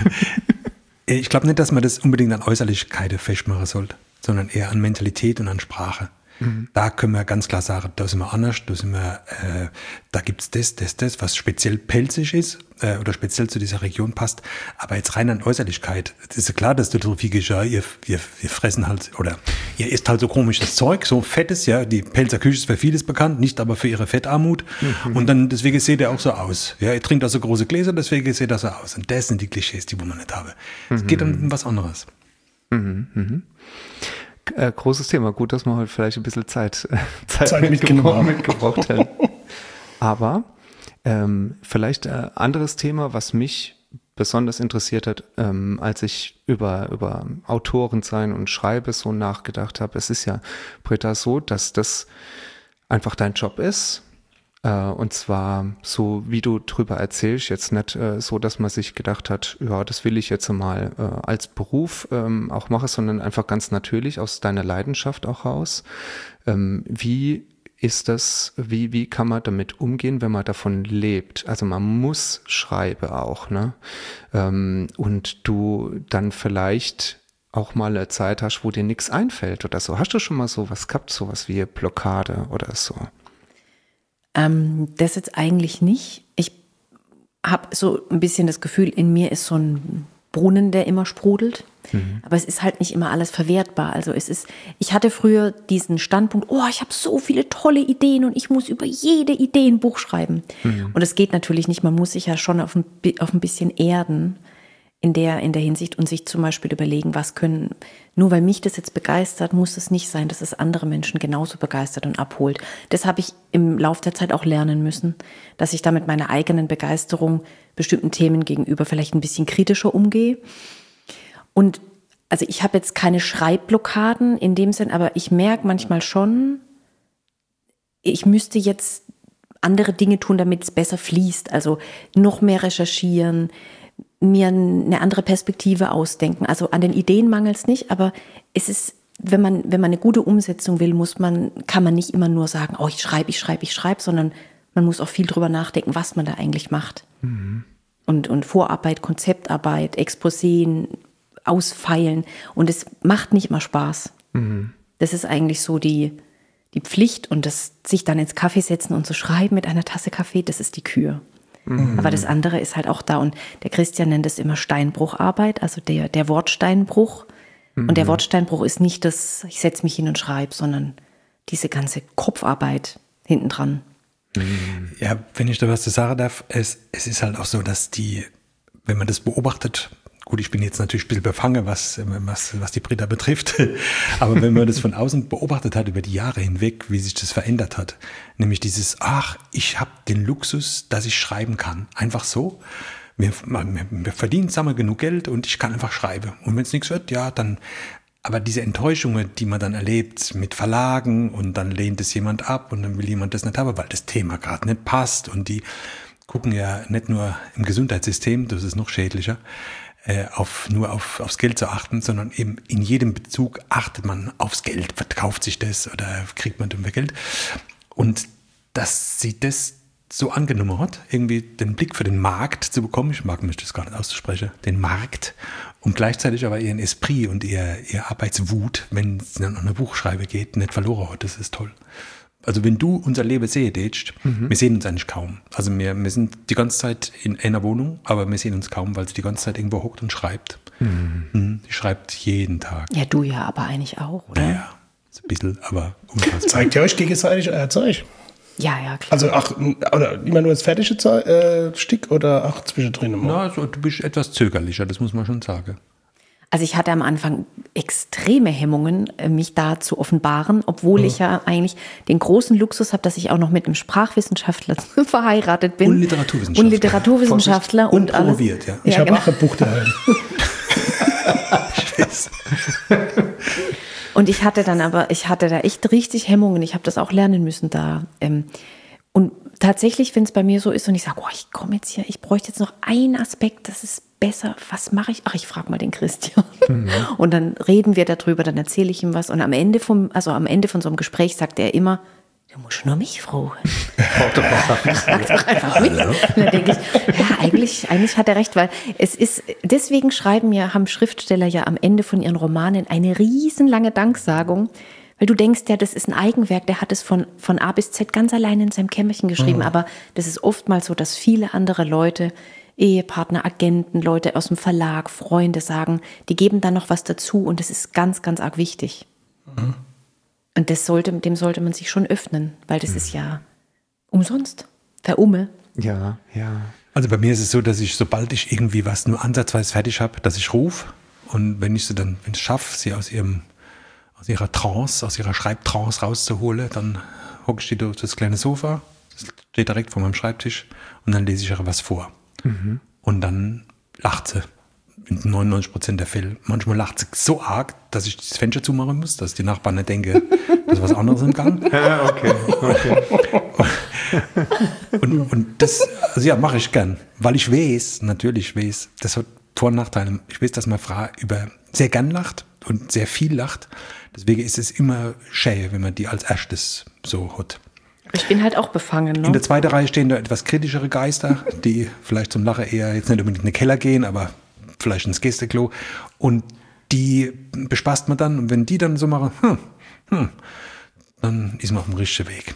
Ich glaube nicht, dass man das unbedingt an Äußerlichkeiten festmachen sollte, sondern eher an Mentalität und an Sprache. Mhm. Da können wir ganz klar sagen, da sind wir anders, da sind wir, äh, da gibt's das, das, das, was speziell pelzig ist äh, oder speziell zu dieser Region passt. Aber jetzt rein an Äußerlichkeit, das ist ja klar, dass du drauf gehst, ja, ihr, ihr, ihr fressen halt, oder ihr isst halt so komisches Zeug, so fettes, ja, die Pelzer Küche ist für vieles bekannt, nicht aber für ihre Fettarmut. Mhm. Und dann, deswegen seht ihr auch so aus. Ja, ihr trinkt also große Gläser, deswegen seht ihr so aus. Und das sind die Klischees, die wir nicht haben. Es mhm. geht um was anderes. Mhm, mhm. Äh, großes Thema. Gut, dass wir heute vielleicht ein bisschen Zeit, äh, Zeit, Zeit mitgebraucht, mitgenommen. mitgebraucht haben. Aber ähm, vielleicht ein äh, anderes Thema, was mich besonders interessiert hat, ähm, als ich über, über Autoren sein und Schreibe so nachgedacht habe. Es ist ja, Britta, so, dass das einfach dein Job ist. Äh, und zwar so, wie du drüber erzählst, jetzt nicht äh, so, dass man sich gedacht hat, ja, das will ich jetzt mal äh, als Beruf ähm, auch machen, sondern einfach ganz natürlich aus deiner Leidenschaft auch raus. Ähm, wie ist das, wie, wie kann man damit umgehen, wenn man davon lebt? Also man muss schreiben auch, ne? Ähm, und du dann vielleicht auch mal eine Zeit hast, wo dir nichts einfällt oder so. Hast du schon mal sowas gehabt, sowas wie Blockade oder so? Ähm, das jetzt eigentlich nicht. Ich habe so ein bisschen das Gefühl, in mir ist so ein Brunnen, der immer sprudelt. Mhm. Aber es ist halt nicht immer alles verwertbar. Also es ist, ich hatte früher diesen Standpunkt, oh, ich habe so viele tolle Ideen und ich muss über jede Idee ein Buch schreiben. Mhm. Und es geht natürlich nicht. Man muss sich ja schon auf ein, auf ein bisschen erden in der, in der Hinsicht und sich zum Beispiel überlegen, was können, nur weil mich das jetzt begeistert, muss es nicht sein, dass es andere Menschen genauso begeistert und abholt. Das habe ich im Laufe der Zeit auch lernen müssen, dass ich da mit meiner eigenen Begeisterung bestimmten Themen gegenüber vielleicht ein bisschen kritischer umgehe. Und also ich habe jetzt keine Schreibblockaden in dem Sinn, aber ich merke manchmal schon, ich müsste jetzt andere Dinge tun, damit es besser fließt. Also noch mehr recherchieren, mir eine andere Perspektive ausdenken. Also an den Ideen mangelt es nicht, aber es ist, wenn man, wenn man eine gute Umsetzung will, muss man, kann man nicht immer nur sagen, oh, ich schreibe, ich schreibe, ich schreibe, sondern man muss auch viel drüber nachdenken, was man da eigentlich macht. Mhm. Und, und Vorarbeit, Konzeptarbeit, Exposén, ausfeilen. Und es macht nicht immer Spaß. Mhm. Das ist eigentlich so die, die Pflicht und das sich dann ins Kaffee setzen und zu schreiben mit einer Tasse Kaffee, das ist die Kür. Mhm. Aber das andere ist halt auch da. Und der Christian nennt es immer Steinbrucharbeit, also der, der Wortsteinbruch. Mhm. Und der Wortsteinbruch ist nicht das, ich setze mich hin und schreibe, sondern diese ganze Kopfarbeit hinten dran. Ja, wenn ich da was zu sagen darf, es, es ist halt auch so, dass die, wenn man das beobachtet, gut, ich bin jetzt natürlich ein bisschen befangen, was, was, was die Britta betrifft, aber wenn man das von außen beobachtet hat über die Jahre hinweg, wie sich das verändert hat, nämlich dieses, ach, ich habe den Luxus, dass ich schreiben kann, einfach so, wir, wir, wir verdienen zusammen genug Geld und ich kann einfach schreiben und wenn es nichts wird, ja, dann, aber diese Enttäuschungen, die man dann erlebt mit Verlagen und dann lehnt es jemand ab und dann will jemand das nicht haben, weil das Thema gerade nicht passt und die gucken ja nicht nur im Gesundheitssystem, das ist noch schädlicher, auf, nur auf, aufs Geld zu achten, sondern eben in jedem Bezug achtet man aufs Geld, verkauft sich das oder kriegt man dafür Geld. Und dass sie das so angenommen hat, irgendwie den Blick für den Markt zu bekommen, ich mag mich das gar nicht auszusprechen, den Markt, und gleichzeitig aber ihren Esprit und ihr, ihr Arbeitswut, wenn es dann um eine Buchschreibe geht, nicht verloren hat, das ist toll. Also wenn du unser Leben sehst, mhm. wir sehen uns eigentlich kaum. Also wir, wir sind die ganze Zeit in einer Wohnung, aber wir sehen uns kaum, weil sie die ganze Zeit irgendwo hockt und schreibt. Mhm. Sie schreibt jeden Tag. Ja, du ja, aber eigentlich auch, oder? Naja, so ein bisschen, aber unfassbar. Zeigt ihr euch gegenseitig euer Zeug? Ja, ja, klar. Also ach, oder immer nur das fertige Zeug, äh, Stück oder auch zwischendrin? Na, also, du bist etwas zögerlicher, das muss man schon sagen. Also ich hatte am Anfang extreme Hemmungen, mich da zu offenbaren, obwohl ja. ich ja eigentlich den großen Luxus habe, dass ich auch noch mit einem Sprachwissenschaftler verheiratet bin. Und Literaturwissenschaftler. Und Literaturwissenschaftler. Und, und alles. promoviert, ja. Ich ja, habe genau. auch ein Buch daheim. Und ich hatte dann aber, ich hatte da echt richtig Hemmungen. Ich habe das auch lernen müssen da. Und tatsächlich, wenn es bei mir so ist und ich sage, oh, ich komme jetzt hier, ich bräuchte jetzt noch einen Aspekt, das ist besser, was mache ich? Ach, ich frage mal den Christian. Mhm. Und dann reden wir darüber, dann erzähle ich ihm was. Und am Ende vom, also am Ende von so einem Gespräch sagt er immer, du musst nur mich fragen. Frag doch einfach mich. Und dann denke ich, ja, eigentlich, eigentlich hat er recht, weil es ist, deswegen schreiben ja, haben Schriftsteller ja am Ende von ihren Romanen eine riesenlange Danksagung, weil du denkst ja, das ist ein Eigenwerk, der hat es von, von A bis Z ganz alleine in seinem Kämmerchen geschrieben. Mhm. Aber das ist oftmals so, dass viele andere Leute, Ehepartner, Agenten, Leute aus dem Verlag, Freunde sagen, die geben dann noch was dazu und das ist ganz, ganz arg wichtig. Mhm. Und das sollte, dem sollte man sich schon öffnen, weil das mhm. ist ja umsonst, verumme. Ja, ja. Also bei mir ist es so, dass ich, sobald ich irgendwie was nur ansatzweise fertig habe, dass ich rufe und wenn ich sie dann, wenn ich es schaffe, sie aus ihrem, aus ihrer Trance, aus ihrer Schreibtrance rauszuholen, dann hocke ich die durch das kleine Sofa, das steht direkt vor meinem Schreibtisch und dann lese ich ihr was vor. Mhm. Und dann lacht sie in neunundneunzig Prozent der Fälle. Manchmal lacht sie so arg, dass ich das Fenster zumachen muss, dass die Nachbarn nicht denken, dass was anderes im Gang. Ja, okay, okay. und, und das, also ja, mache ich gern, weil ich weiß, natürlich weiß, das hat Vor- und Nachteile. Ich weiß, dass meine Frau über sehr gern lacht und sehr viel lacht. Deswegen ist es immer schön, wenn man die als erstes so hat. Ich bin halt auch befangen, ne? In der zweiten Reihe stehen da etwas kritischere Geister, die vielleicht zum Lachen eher jetzt nicht unbedingt in den Keller gehen, aber vielleicht ins Gästeklo. Und die bespaßt man dann. Und wenn die dann so machen, hm, hm, dann ist man auf dem richtigen Weg.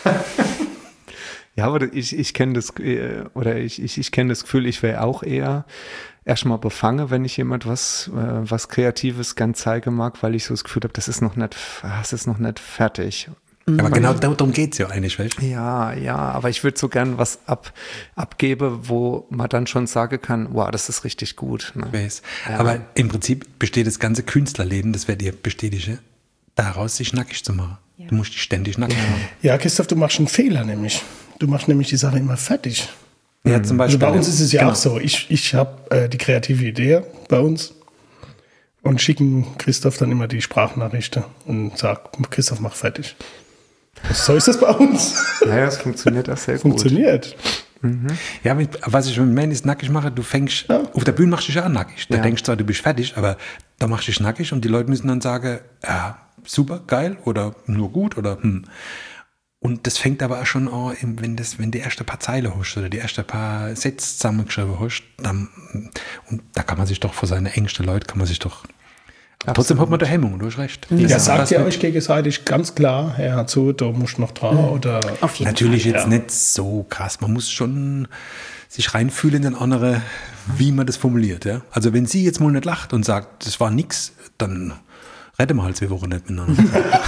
Ja, aber ich, ich kenne das, äh, oder ich, ich, ich kenne das Gefühl, ich wäre auch eher erstmal befangen, wenn ich jemand was, äh, was Kreatives gern zeigen mag, weil ich so das Gefühl habe, das ist noch nicht, das ist noch nicht fertig. Aber genau darum geht es ja eigentlich, weißt du? Ja, ja, aber ich würde so gern was ab, abgeben, wo man dann schon sagen kann, wow, das ist richtig gut. Ne? Weiß. Aber im Prinzip besteht das ganze Künstlerleben, das werde ich bestätigen, daraus sich nackig zu machen. Ja. Du musst dich ständig nackig machen. Ja, Christoph, du machst einen Fehler nämlich. Du machst nämlich die Sache immer fertig. Ja, zum Beispiel. Also bei uns ist es ja genau. auch so. Ich, ich habe äh, die kreative Idee bei uns und schicken Christoph dann immer die Sprachnachrichten und sag, Christoph, mach fertig. So ist das bei uns. Naja, es funktioniert auch sehr Funktioniert. gut. Mhm. Ja, mit, was ich mit Manis nackig mache, du fängst, Ja. auf der Bühne machst du dich ja auch nackig. Da Ja. denkst du zwar, du bist fertig, aber da machst du dich nackig und die Leute müssen dann sagen, ja, super, geil oder nur gut oder hm. Und das fängt aber auch schon an, wenn das, wenn die erste paar Zeilen hast oder die erste paar Sätze zusammengeschrieben hast, dann, und da kann man sich doch vor seine engsten Leute, kann man sich doch, trotzdem hat man da Hemmung, du hast recht. Ja, Das- sagt das ihr mit- euch gegenseitig ganz klar, Herr zu, da musst du noch dran oder. Auf jeden Natürlich Fall. jetzt ja. nicht so krass. Man muss schon sich reinfühlen in den anderen, wie man das formuliert. Ja? Also wenn sie jetzt mal nicht lacht und sagt, das war nix, dann retten wir halt zwei Wochen nicht miteinander.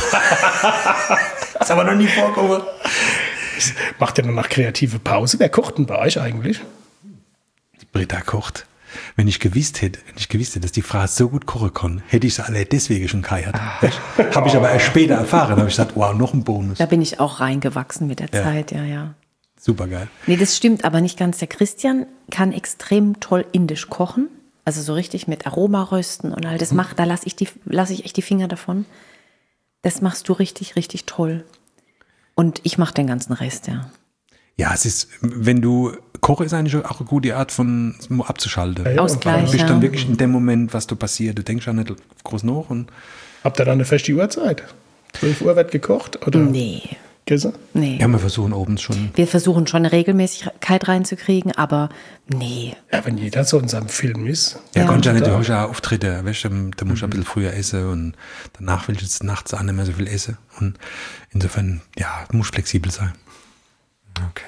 Das ist aber noch nie vorgekommen. Macht ihr danach kreative Pause? Wer kocht denn bei euch eigentlich? Die Britta kocht. Wenn ich gewusst hätte, wenn ich gewusst hätte, dass die Frau so gut kochen kann, hätte ich sie alle deswegen schon geheiratet. Habe ich aber erst später erfahren. habe ich gesagt, wow, noch ein Bonus. Da bin ich auch reingewachsen mit der Ja. Zeit, ja, ja. Super geil. Nee, das stimmt aber nicht ganz. Der Christian kann extrem toll indisch kochen. Also so richtig mit Aromarösten und all das macht, da lasse ich, die, lass ich echt die Finger davon. Das machst du richtig, richtig toll. Und ich mache den ganzen Rest, ja. Ja, es ist, wenn du, Kochen ist eigentlich auch eine gute Art von abzuschalten. Ja, ja. Ausgleich, Du bist ja. dann wirklich in dem Moment, was da passiert. Du denkst ja nicht groß nach. Und Habt ihr dann eine feste Uhrzeit? zwölf Uhr wird gekocht? Oder? Nee, Gese? nee. ja, wir versuchen oben schon. Wir versuchen schon eine Regelmäßigkeit reinzukriegen, aber nee. Ja, wenn jeder so in seinem Film ist. Ja, Ja. kannst ja nicht, du Da. hast ja Auftritte, weißt du, da musst du ein bisschen früher essen und danach willst du jetzt nachts auch nicht mehr so viel essen. Und insofern, ja, du musst flexibel sein. Okay.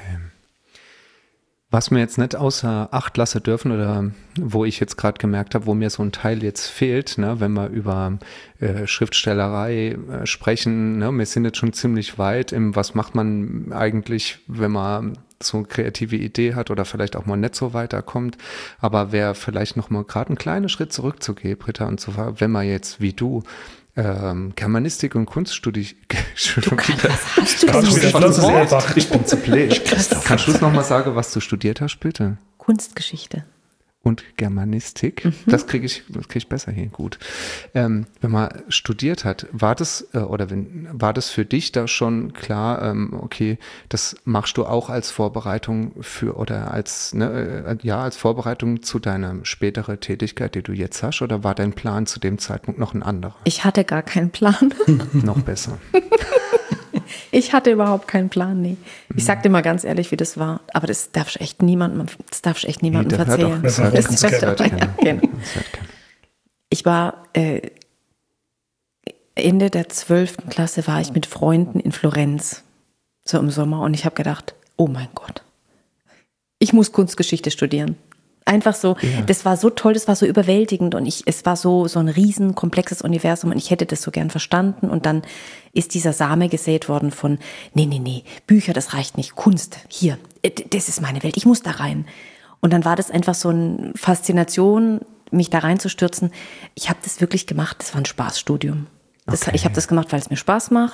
Was wir jetzt nicht außer Acht lassen dürfen oder wo ich jetzt gerade gemerkt habe, wo mir so ein Teil jetzt fehlt, ne, wenn wir über äh, Schriftstellerei äh, sprechen, ne, wir sind jetzt schon ziemlich weit im, was macht man eigentlich, wenn man so eine kreative Idee hat oder vielleicht auch mal nicht so weiterkommt, aber wäre vielleicht noch mal gerade einen kleinen Schritt zurückzugehen, Britta, und so, wenn man jetzt wie du ähm, Germanistik und Kunst studiert. Du kannst, was hast du Kannst du denn? wieder Das bloß Wort? einfach. Ich bin zu blöd. Kannst du es nochmal sagen, was du studiert hast, bitte? Kunstgeschichte. Und Germanistik, das kriege ich, das kriege ich besser hin, gut. Ähm, wenn man studiert hat, war das, äh, oder wenn, war das für dich da schon klar, ähm, okay, das machst du auch als Vorbereitung für, oder als, ne, äh, ja, als Vorbereitung zu deiner späteren Tätigkeit, die du jetzt hast, oder war dein Plan zu dem Zeitpunkt noch ein anderer? Ich hatte gar keinen Plan. Noch besser. Ich hatte überhaupt keinen Plan, nee. Ich sag dir mal ganz ehrlich, wie das war. Aber das darfst echt niemandem, das darfst echt niemandem der hört erzählen. doch, das hört Das keiner. hört Das hört keiner. keiner. Ja, genau. Das hört keiner. Ich war äh, Ende der zwölften Klasse war ich mit Freunden in Florenz, so im Sommer. Und ich habe gedacht, oh mein Gott, ich muss Kunstgeschichte studieren. Einfach so, Ja. das war so toll, das war so überwältigend und ich, es war so, so ein riesen komplexes Universum und ich hätte das so gern verstanden und dann ist dieser Same gesät worden von, nee, nee, nee, Bücher, das reicht nicht, Kunst, hier, äh, das ist meine Welt, ich muss da rein. Und dann war das einfach so eine Faszination, mich da reinzustürzen. Ich habe das wirklich gemacht, das war ein Spaßstudium. Das, Okay. Ich habe das gemacht, weil es mir Spaß macht.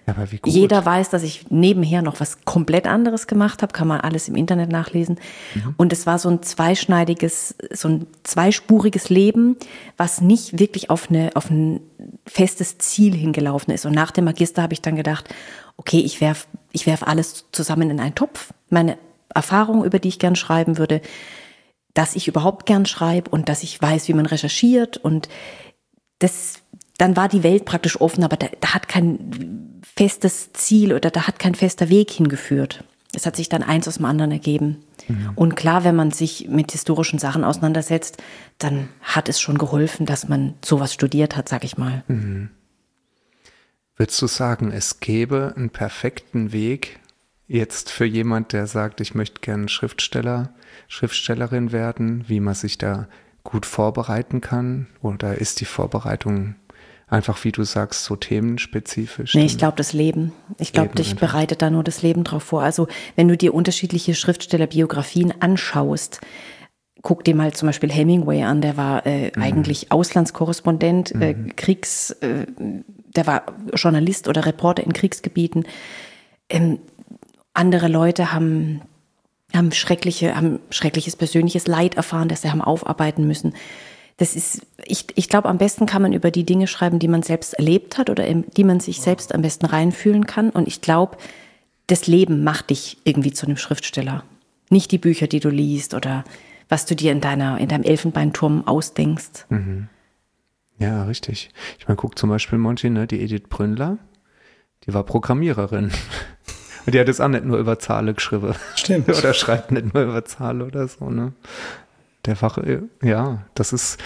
Ja, aber wie gut. Jeder weiß, dass ich nebenher noch was komplett anderes gemacht habe, kann man alles im Internet nachlesen. Mhm. Und es war so ein zweischneidiges, so ein zweispuriges Leben, was nicht wirklich auf, eine, auf ein festes Ziel hingelaufen ist. Und nach dem Magister habe ich dann gedacht, okay, ich werf, ich werf alles zusammen in einen Topf. Meine Erfahrungen, über die ich gern schreiben würde, dass ich überhaupt gern schreibe und dass ich weiß, wie man recherchiert. Und das, dann war die Welt praktisch offen, aber da, da hat kein festes Ziel oder da hat kein fester Weg hingeführt. Es hat sich dann eins aus dem anderen ergeben. Mhm. Und klar, wenn man sich mit historischen Sachen auseinandersetzt, dann hat es schon geholfen, dass man sowas studiert hat, sag ich mal. Mhm. Würdest du sagen, es gäbe einen perfekten Weg jetzt für jemand, der sagt, ich möchte gerne Schriftsteller, Schriftstellerin werden, wie man sich da gut vorbereiten kann? Oder ist die Vorbereitung einfach, wie du sagst, so themenspezifisch? Nee, ich glaube, das Leben. Ich glaube, dich einfach bereitet da nur das Leben drauf vor. Also, wenn du dir unterschiedliche Schriftstellerbiografien anschaust, guck dir mal zum Beispiel Hemingway an, der war äh, mhm. eigentlich Auslandskorrespondent, mhm. äh, Kriegs, äh, der war Journalist oder Reporter in Kriegsgebieten. Ähm, andere Leute haben, haben schreckliche, haben schreckliches persönliches Leid erfahren, das sie haben aufarbeiten müssen. Das ist, ich, ich glaube, am besten kann man über die Dinge schreiben, die man selbst erlebt hat oder in die man sich selbst am besten reinfühlen kann. Und ich glaube, das Leben macht dich irgendwie zu einem Schriftsteller. Nicht die Bücher, die du liest oder was du dir in deiner, in deinem Elfenbeinturm ausdenkst. Mhm. Ja, richtig. Ich meine, guck zum Beispiel, Monchi, ne, die Edith Brünnler, die war Programmiererin. Und die hat jetzt auch nicht nur über Zahlen geschrieben. Stimmt. Oder schreibt nicht nur über Zahlen oder so, ne? Der Fach, ja, das ist,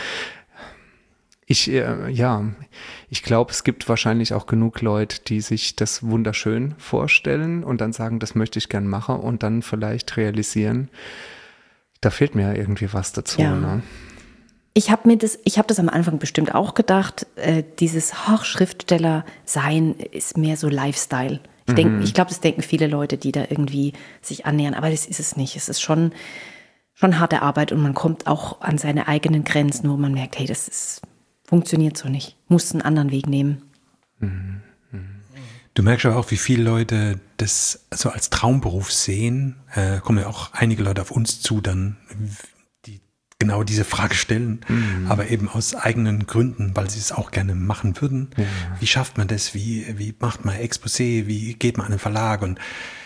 ich, äh, ja, ich glaube, es gibt wahrscheinlich auch genug Leute, die sich das wunderschön vorstellen und dann sagen, das möchte ich gern machen und dann vielleicht realisieren, da fehlt mir ja irgendwie was dazu, ja. Ne? Ich habe mir das, ich habe das am Anfang bestimmt auch gedacht, äh, dieses oh, Schriftsteller sein ist mehr so Lifestyle. Ich denke, mhm. ich glaube, das denken viele Leute, die da irgendwie sich annähern, aber das ist es nicht. Es ist schon Schon harte Arbeit und man kommt auch an seine eigenen Grenzen, wo man merkt, hey, das ist, funktioniert so nicht. Muss einen anderen Weg nehmen. Mhm. Du merkst aber auch, wie viele Leute das so als Traumberuf sehen. Äh, kommen ja auch einige Leute auf uns zu, dann die genau diese Frage stellen, mhm. aber eben aus eigenen Gründen, weil sie es auch gerne machen würden. Ja. Wie schafft man das? Wie, wie macht man Exposé? Wie geht man an den Verlag? Und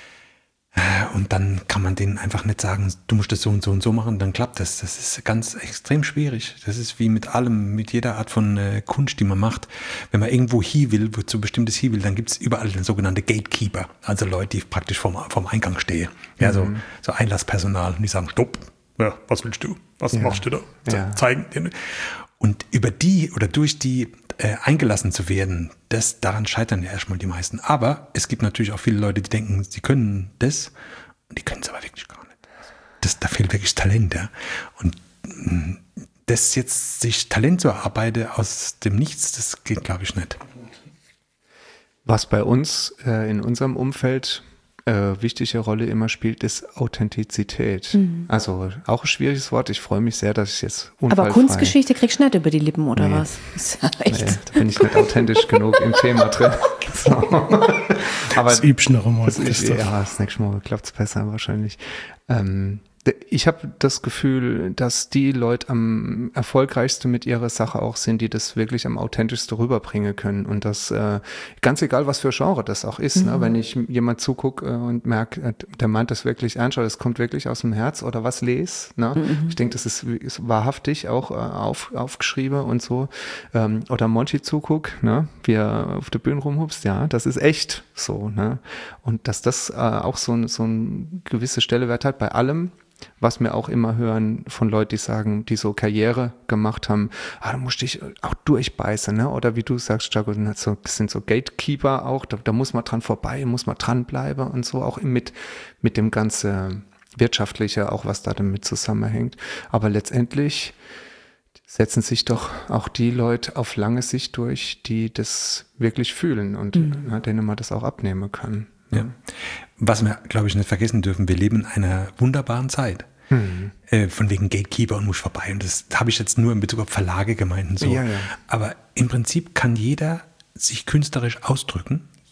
Und dann kann man denen einfach nicht sagen, du musst das so und so und so machen, dann klappt das. Das ist ganz extrem schwierig. Das ist wie mit allem, mit jeder Art von äh, Kunst, die man macht. Wenn man irgendwo hin will, wo zu bestimmtes hin will, dann gibt es überall den sogenannte Gatekeeper, also Leute, die praktisch vorm, vorm Eingang stehen. Ja, mhm. so, so Einlasspersonal. Und die sagen, stopp, ja, was willst du? Was ja. machst du da? Ja. Zeigen dir. Und über die oder durch die äh, eingelassen zu werden, das, daran scheitern ja erstmal die meisten. Aber es gibt natürlich auch viele Leute, die denken, sie können das und die können es aber wirklich gar nicht. Das, da fehlt wirklich Talent. Ja? Und mh, das jetzt, sich Talent zu erarbeiten aus dem Nichts, das geht, glaube ich, nicht. Was bei uns äh, in unserem Umfeld äh, wichtige Rolle immer spielt, ist Authentizität. Mhm. Also auch ein schwieriges Wort. Ich freue mich sehr, dass ich jetzt unfallfrei... Aber Kunstgeschichte kriegst du nicht über die Lippen, oder nee. was? Ist ja echt. Nee, da bin ich nicht authentisch genug im Thema drin. So. Aber das übst du noch einmal. Das ist, ja, das nächste Mal klappt es besser wahrscheinlich. Ähm, ich habe das Gefühl, dass die Leute am erfolgreichsten mit ihrer Sache auch sind, die das wirklich am authentischsten rüberbringen können. Und das, äh, ganz egal, was für Genre das auch ist, mhm. ne? Wenn ich jemand zugucke äh, und merke, der meint das wirklich ernst, oder das kommt wirklich aus dem Herz oder was lese. Ne? Mhm. Ich denke, das ist, ist wahrhaftig auch äh, auf, aufgeschrieben und so. Ähm, oder Monchi zuguckt, ne? Wie er auf der Bühne rumhupst, ja, das ist echt so. Ne? Und dass das äh, auch so, ein, so eine gewisse Stellenwert hat bei allem, was wir auch immer hören von Leuten, die sagen, die so Karriere gemacht haben, ah, da musst du dich auch durchbeißen, ne? Oder wie du sagst, Jaco, das sind so Gatekeeper auch, da, da muss man dran vorbei, muss man dranbleiben und so, auch mit, mit dem ganzen Wirtschaftliche, auch was da damit zusammenhängt. Aber letztendlich setzen sich doch auch die Leute auf lange Sicht durch, die das wirklich fühlen und mhm. na, denen man das auch abnehmen kann. Ja. Was wir, glaube ich, nicht vergessen dürfen, wir leben in einer wunderbaren Zeit. Mhm. Äh, von wegen Gatekeeper und muss vorbei. Und das habe ich jetzt nur in Bezug auf Verlage gemeint und so. Ja, ja. Aber im Prinzip kann jeder sich künstlerisch ausdrücken.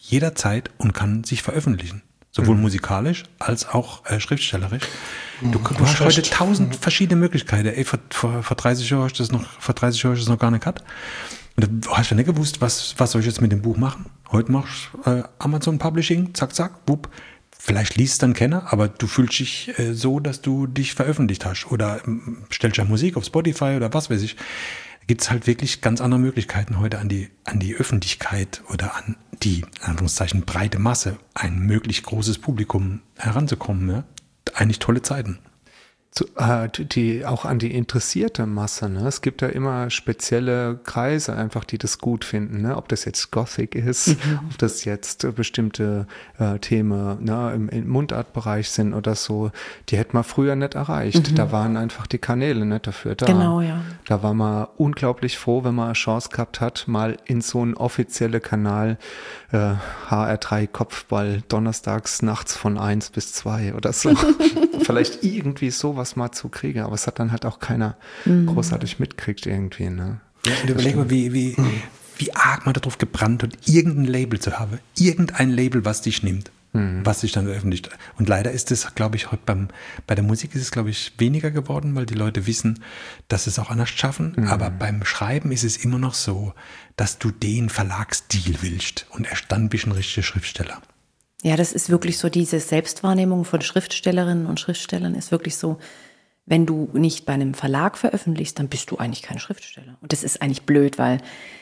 jederzeit und kann sich veröffentlichen. Sowohl mhm. musikalisch als auch äh, schriftstellerisch. Du, du hast heute tausend verschiedene Möglichkeiten. Ey, vor, vor, vor dreißig Jahren hast du das noch, vor dreißig Jahren hast du das noch gar nicht gehabt. Und du hast ja nicht gewusst, was, was soll ich jetzt mit dem Buch machen? Heute machst du äh, Amazon Publishing, zack, zack, wupp. Vielleicht liest dann keiner, aber du fühlst dich äh, so, dass du dich veröffentlicht hast. Oder ähm, stellst ja Musik auf Spotify oder was weiß ich. Da gibt es halt wirklich ganz andere Möglichkeiten heute an die, an die Öffentlichkeit oder an die, in Anführungszeichen, breite Masse, ein möglichst großes Publikum heranzukommen. Ja? Eigentlich tolle Zeiten. Zu, äh, die auch an die interessierte Masse, ne? Es gibt ja immer spezielle Kreise einfach, die das gut finden, ne? Ob das jetzt Gothic ist, mhm. ob das jetzt äh, bestimmte äh, Themen, ne, im, im Mundartbereich sind oder so, die hätte man früher nicht erreicht. Mhm. Da waren einfach die Kanäle nicht dafür da. Genau, ja. Da war man unglaublich froh, wenn man eine Chance gehabt hat, mal in so einen offiziellen Kanal äh, H R drei Kopfball donnerstags nachts von eins bis zwei oder so. Vielleicht irgendwie sowas mal zu kriegen, aber es hat dann halt auch keiner mhm. großartig mitkriegt irgendwie. Ne? Ja, und überleg mal, wie, wie, mhm. wie arg man darauf gebrannt hat, irgendein Label zu haben. Irgendein Label, was dich nimmt, mhm. was sich dann veröffentlicht. Und leider ist es, glaube ich, heute beim, bei der Musik ist es, glaube ich, weniger geworden, weil die Leute wissen, dass sie es auch anders schaffen. Mhm. Aber beim Schreiben ist es immer noch so, dass du den Verlagsdeal willst und erst dann bist du ein richtiger Schriftsteller. Ja, das ist wirklich so, diese Selbstwahrnehmung von Schriftstellerinnen und Schriftstellern ist wirklich so, wenn du nicht bei einem Verlag veröffentlichst, dann bist du eigentlich kein Schriftsteller. Und das ist eigentlich blöd, weil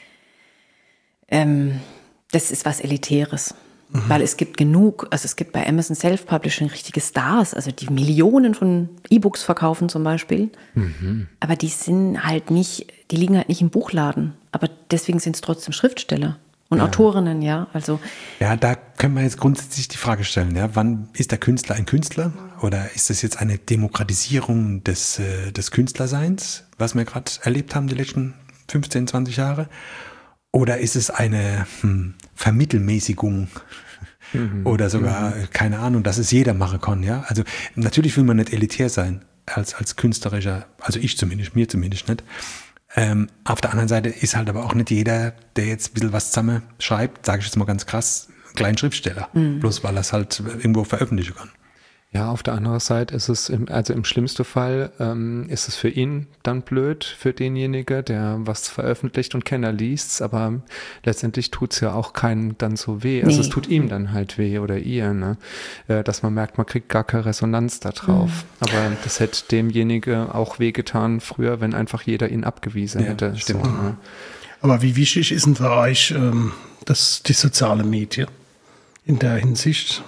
ähm, das ist was Elitäres. Mhm. Weil es gibt genug, also es gibt bei Amazon Self-Publishing richtige Stars, also die Millionen von E-Books verkaufen zum Beispiel. Mhm. Aber die sind halt nicht, die liegen halt nicht im Buchladen. Aber deswegen sind es trotzdem Schriftsteller. Und ja. Autorinnen, ja, also. Ja, da können wir jetzt grundsätzlich die Frage stellen, ja, wann ist der Künstler ein Künstler? Oder ist das jetzt eine Demokratisierung des, äh, des Künstlerseins, was wir gerade erlebt haben die letzten fünfzehn, zwanzig Jahre? Oder ist es eine hm, Vermittelmäßigung? Mhm. Oder sogar, mhm. keine Ahnung, dass es jeder machen kann, ja? Also, natürlich will man nicht elitär sein, als, als künstlerischer, also ich zumindest, mir zumindest nicht. Ähm, auf der anderen Seite ist halt aber auch nicht jeder, der jetzt ein bisschen was zusammen schreibt, sage ich jetzt mal ganz krass, ein kleiner Schriftsteller, mhm. bloß weil er es halt irgendwo veröffentlichen kann. Ja, auf der anderen Seite ist es, im, also im schlimmsten Fall ähm, ist es für ihn dann blöd, für denjenigen, der was veröffentlicht und keiner liest, aber letztendlich tut's ja auch keinen dann so weh. Also nee. Es tut ihm dann halt weh oder ihr, ne? Äh, dass man merkt, man kriegt gar keine Resonanz da drauf. Mhm. Aber das hätte demjenigen auch wehgetan früher, wenn einfach jeder ihn abgewiesen ja, hätte. Stimmt. So, ne? Aber wie wichtig ist denn für euch ähm, das, die sozialen Medien in der Hinsicht?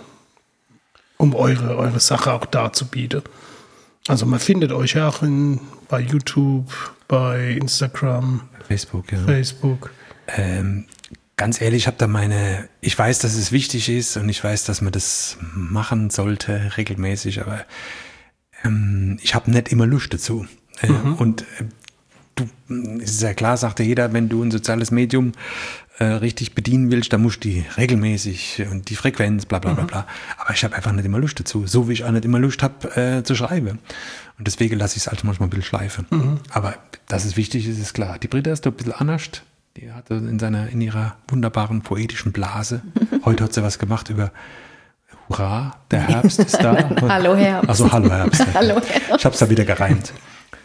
Um eure, eure Sache auch darzubieten. Also man findet euch ja auch in, bei YouTube, bei Instagram, Facebook, ja. Facebook. Ähm, ganz ehrlich, ich habe da meine, ich weiß, dass es wichtig ist und ich weiß, dass man das machen sollte regelmäßig, aber ähm, ich habe nicht immer Lust dazu. Äh, mhm. Und äh, du, es ist ja klar, sagt ja jeder, wenn du ein soziales Medium äh, richtig bedienen willst, dann musst du die regelmäßig und die Frequenz, bla bla bla bla. Aber ich habe einfach nicht immer Lust dazu, so wie ich auch nicht immer Lust habe äh, zu schreiben. Und deswegen lasse ich es halt manchmal ein bisschen schleifen. Mhm. Aber dass es wichtig ist, ist klar. Die Britta ist doch ein bisschen anders. Die hat in, seiner, in ihrer wunderbaren poetischen Blase, heute hat sie was gemacht über Hurra, der Herbst ist da. Hallo Herbst. Also Hallo Herbst. Hallo Herbst. Ich habe es da wieder gereimt.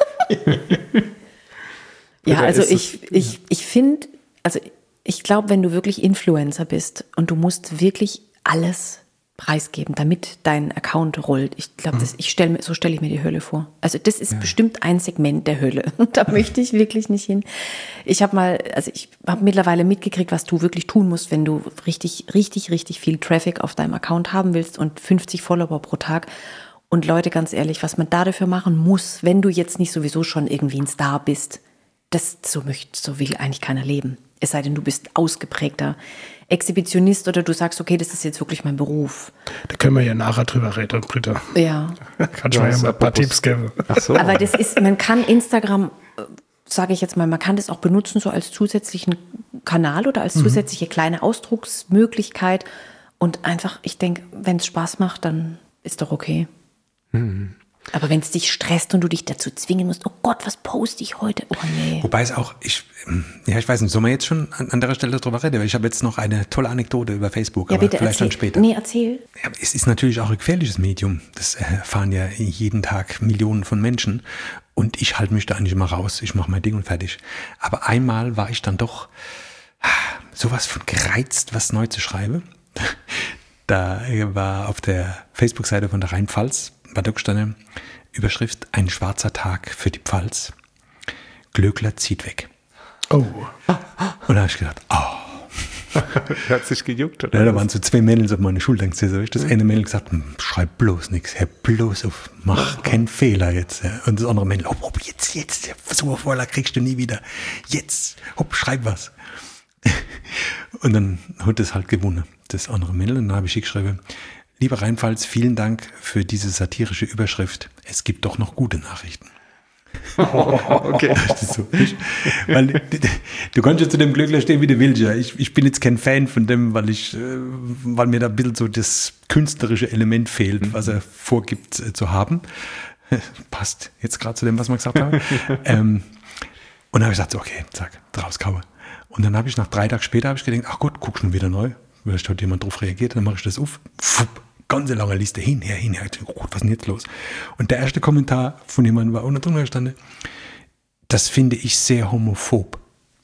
Ja, also ich, ich, ich finde, also ich glaube, wenn du wirklich Influencer bist und du musst wirklich alles preisgeben, damit dein Account rollt. Ich glaube, mhm. ich stell, so stelle ich mir die Hölle vor. Also das ist ja. bestimmt ein Segment der Hölle. Da möchte ich wirklich nicht hin. Ich habe mal, also ich habe mittlerweile mitgekriegt, was du wirklich tun musst, wenn du richtig, richtig, richtig viel Traffic auf deinem Account haben willst und fünfzig Follower pro Tag. Und Leute, ganz ehrlich, was man da dafür machen muss, wenn du jetzt nicht sowieso schon irgendwie ein Star bist, das so möchte, so will eigentlich keiner leben. Es sei denn, du bist ausgeprägter Exhibitionist oder du sagst, okay, das ist jetzt wirklich mein Beruf. Da können wir ja nachher drüber reden, Britta. Ja. Kannst du mir ja mal ein paar Tipps geben. Ach so. Aber das ist, man kann Instagram, sage ich jetzt mal, man kann das auch benutzen so als zusätzlichen Kanal oder als zusätzliche mhm. kleine Ausdrucksmöglichkeit. Und einfach, ich denke, wenn es Spaß macht, dann ist doch okay. Mhm. Aber wenn es dich stresst und du dich dazu zwingen musst, oh Gott, was poste ich heute? Oh nee. Wobei es auch, ich, ja, ich weiß nicht, sollen wir jetzt schon an, an der Stelle drüber reden? Weil ich habe jetzt noch eine tolle Anekdote über Facebook, Ja, aber bitte vielleicht erzähl. dann später. Nee, erzähl. Ja, es ist natürlich auch ein gefährliches Medium. Das erfahren ja jeden Tag Millionen von Menschen. Und ich halte mich da eigentlich immer raus. Ich mache mein Ding und fertig. Aber einmal war ich dann doch sowas von gereizt, was neu zu schreiben. Da war auf der Facebook-Seite von der Rheinpfalz, war da gestanden, Überschrift, ein schwarzer Tag für die Pfalz. Glöckler zieht weg. Oh. Und da habe ich gedacht, oh. Hat sich gejuckt, oder? Ja, da waren so zwei Mädels auf meine Schulter gesessen. Da habe ich das eine Mädel gesagt, schreib bloß nichts, hör bloß auf, mach keinen Fehler jetzt. Ja. Und das andere Mädel, hopp, hopp, jetzt, jetzt, so eine Vorlage kriegst du nie wieder. Jetzt, hopp, schreib was. Und dann hat es halt gewonnen, das andere Mädel. Und dann habe ich geschrieben, lieber Rheinpfalz, vielen Dank für diese satirische Überschrift. Es gibt doch noch gute Nachrichten. Oh, okay. Das ist so, ich, weil, du kannst ja zu dem Glöckler stehen, wie du willst. Ja. Ich, ich bin jetzt kein Fan von dem, weil, ich, weil mir da ein bisschen so das künstlerische Element fehlt, was er vorgibt äh, zu haben. Passt jetzt gerade zu dem, was wir gesagt haben. ähm, und dann habe ich gesagt, so, okay, zack, rauskaue. Und dann habe ich nach drei Tagen später habe ich gedacht, ach gut, guck schon wieder neu. Vielleicht hat jemand drauf reagiert, dann mache ich das auf. Fupp, ganze lange Liste hin, her, hin, her. Oh Gott, was ist denn jetzt los? Und der erste Kommentar von jemandem war unten drunter gestanden, das finde ich sehr homophob.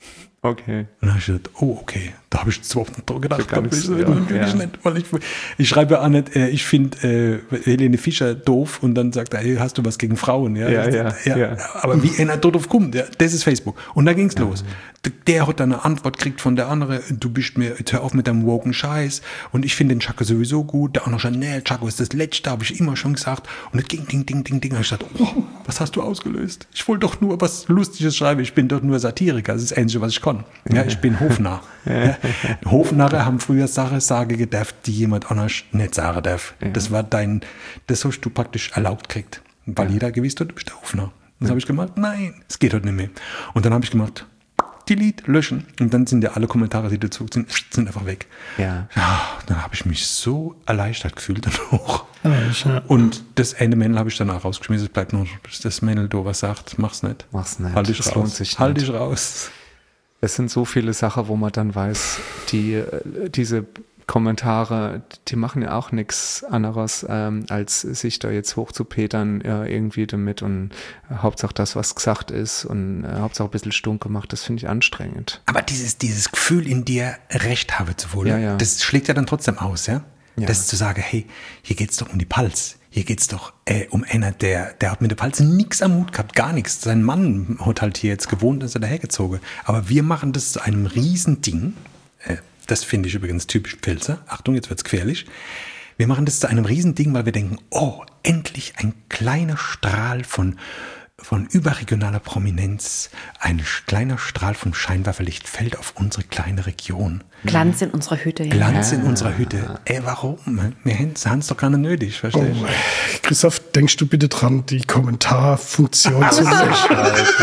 Okay. Und dann habe ich gedacht, oh, okay, da habe ich jetzt überhaupt nicht dran gedacht. Gar nichts, ich, ja, natürlich ja. nicht, weil ich, ich schreibe auch nicht, äh, ich finde äh, Helene Fischer doof und dann sagt er, hey, hast du was gegen Frauen? Ja, Ja, das, ja, ja. Aber wie einer dort drauf kommt, ja, das ist Facebook. Und da ging es los. Der hat dann eine Antwort gekriegt von der anderen, du bist mir, jetzt hör auf mit deinem woken Scheiß und ich finde den Chaco sowieso gut. Der andere schon, nee, Chaco ist das Letzte, habe ich immer schon gesagt. Und das ging, ding, ding, ding, ding. Und ich dachte, oh, was hast du ausgelöst? Ich wollte doch nur was Lustiges schreiben, ich bin doch nur Satiriker, das ist das Einzige, was ich kann. Ja, ich bin Hofnarr. Ja. Hofnarre haben früher Sachen sagen gedurft, die jemand anders nicht sagen darf. Ja. Das war dein, das hast du praktisch erlaubt gekriegt. Weil ja. jeder gewiss hat, du bist der Hofnarr. Das ja. habe ich gemacht, nein, es geht heute nicht mehr. Und dann habe ich gemacht, delete, löschen. Und dann sind ja alle Kommentare, die dazu sind, sind einfach weg. Ja. Ja, dann habe ich mich so erleichtert gefühlt dann auch. Ja. Und das eine Männle habe ich dann auch rausgeschmissen. Es bleibt nur das Männle, du was sagt, mach's nicht. Mach's nicht. Halt dich das raus. lohnt sich halt nicht. dich raus. Es sind so viele Sachen, wo man dann weiß, die, diese Kommentare, die machen ja auch nichts anderes, ähm, als sich da jetzt hochzupetern äh, irgendwie damit und äh, Hauptsache das, was gesagt ist und äh, Hauptsache ein bisschen stunk gemacht, das finde ich anstrengend. Aber dieses, dieses Gefühl in dir, Recht habe zu wollen, Ja, ja. das schlägt ja dann trotzdem aus, ja? Ja. Das ist zu sagen, hey, hier geht's doch um die Pals. Hier geht's doch äh, um einer, der, der hat mit der Pals nichts am Hut gehabt, gar nichts. Sein Mann hat halt hier jetzt gewohnt, ist er dahergezogen. Aber wir machen das zu einem Riesending. Äh, das finde ich übrigens typisch Pfälzer. Achtung, jetzt wird's gefährlich. Wir machen das zu einem Riesending, weil wir denken, oh, endlich ein kleiner Strahl von, von überregionaler Prominenz, ein kleiner Strahl von Scheinwerferlicht fällt auf unsere kleine Region. Glanz in unserer Hütte. Ja. Glanz in unserer Hütte. Ey, warum? Wir haben es doch gar nicht nötig, verstehst du? Oh, Christoph, denkst du bitte dran, die Kommentarfunktion zu löschen?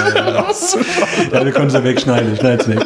Ja, du kannst ja wegschneiden, schneid's nicht.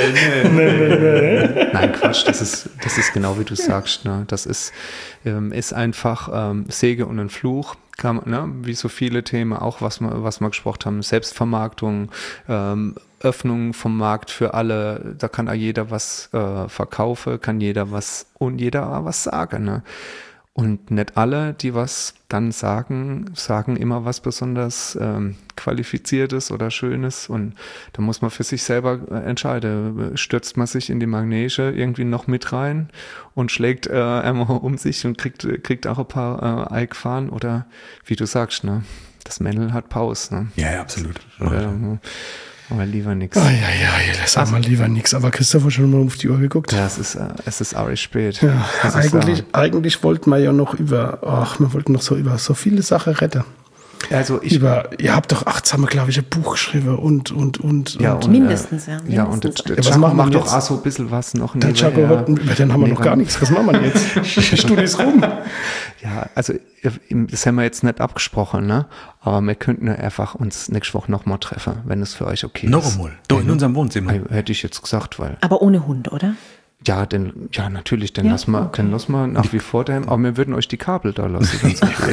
Nein, Quatsch, das ist, das ist genau wie du sagst. Ne? Das ist, ähm, ist einfach ähm, Segen und ein Fluch. Kann man, ne? Wie so viele Themen, auch was wir, was wir gesprochen haben, Selbstvermarktung, ähm, Öffnung vom Markt für alle, da kann auch jeder was äh, verkaufen, kann jeder was und jeder auch was sagen. Ne? Und nicht alle, die was dann sagen, sagen immer was besonders ähm, Qualifiziertes oder Schönes. Und da muss man für sich selber äh, entscheiden. Stürzt man sich in die Magnese irgendwie noch mit rein und schlägt äh, einmal um sich und kriegt, kriegt auch ein paar äh, Eikfahren oder wie du sagst, ne? Das Männl hat Pause. Ne? Ja, ja, absolut. Äh, aber lieber nix. Ah, ja, ja, ja, das haben wir lieber nix. Aber Christoph hat schon mal auf die Uhr geguckt. Ja, es ist, äh, es ist arg spät. Ja, Das ist, eigentlich, äh, eigentlich wollten wir ja noch über, ach, wir wollten noch so über so viele Sachen retten. Also ich, Über, ihr habt doch achtsam, glaube ich, ein Buch geschrieben und, und, und. ja, und und, Mindestens, äh, ja, Ja, und der, mindestens. der Ja, was Chaco machen wir macht doch jetzt? auch so ein bisschen was noch der nebenher. Chaco, hat- über den haben wir noch gar nichts. Was machen wir jetzt? Stunde ist rum. Ja, also das haben wir jetzt nicht abgesprochen, ne? Aber wir könnten ja einfach uns nächste Woche nochmal treffen, wenn es für euch okay Noch ist. einmal. Da in unserem Wohnzimmer. Hätte ich jetzt gesagt, weil Aber ohne Hund, oder? Ja, den, ja, natürlich, den Ja, lassen wir, okay. den lassen wir nach wie vor daheim, aber wir würden euch die Kabel da lassen. wenn's okay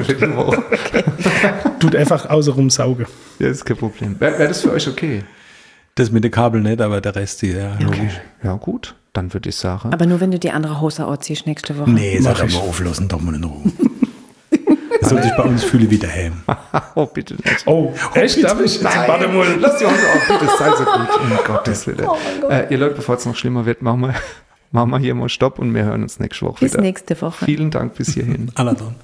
ist. Tut einfach außenrum saugen. Ja, ist kein Problem. Wäre wär das für euch okay? Das mit den Kabeln nicht, aber der Rest, ja, logisch. Ja, gut, dann würde ich sagen. Aber nur wenn du die andere Hose anziehst nächste Woche. Nee, sag Mach ich. mal auflassen, doch mal in Ruhe. Das soll sich bei uns fühlen wie daheim. Oh, bitte nicht. Oh, echt? Darf ich? Nein. Warte mal. Lass die Hose auf, bitte, sei so gut. Um Gottes Willen. Äh, ihr Leute, bevor es noch schlimmer wird, machen wir, machen wir hier mal Stopp und wir hören uns nächste Woche Bis wieder. nächste Woche. Vielen Dank bis hierhin. Aladon.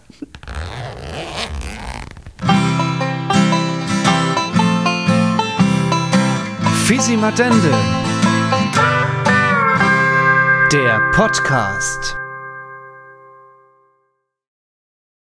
Fisi Madende. Der Podcast.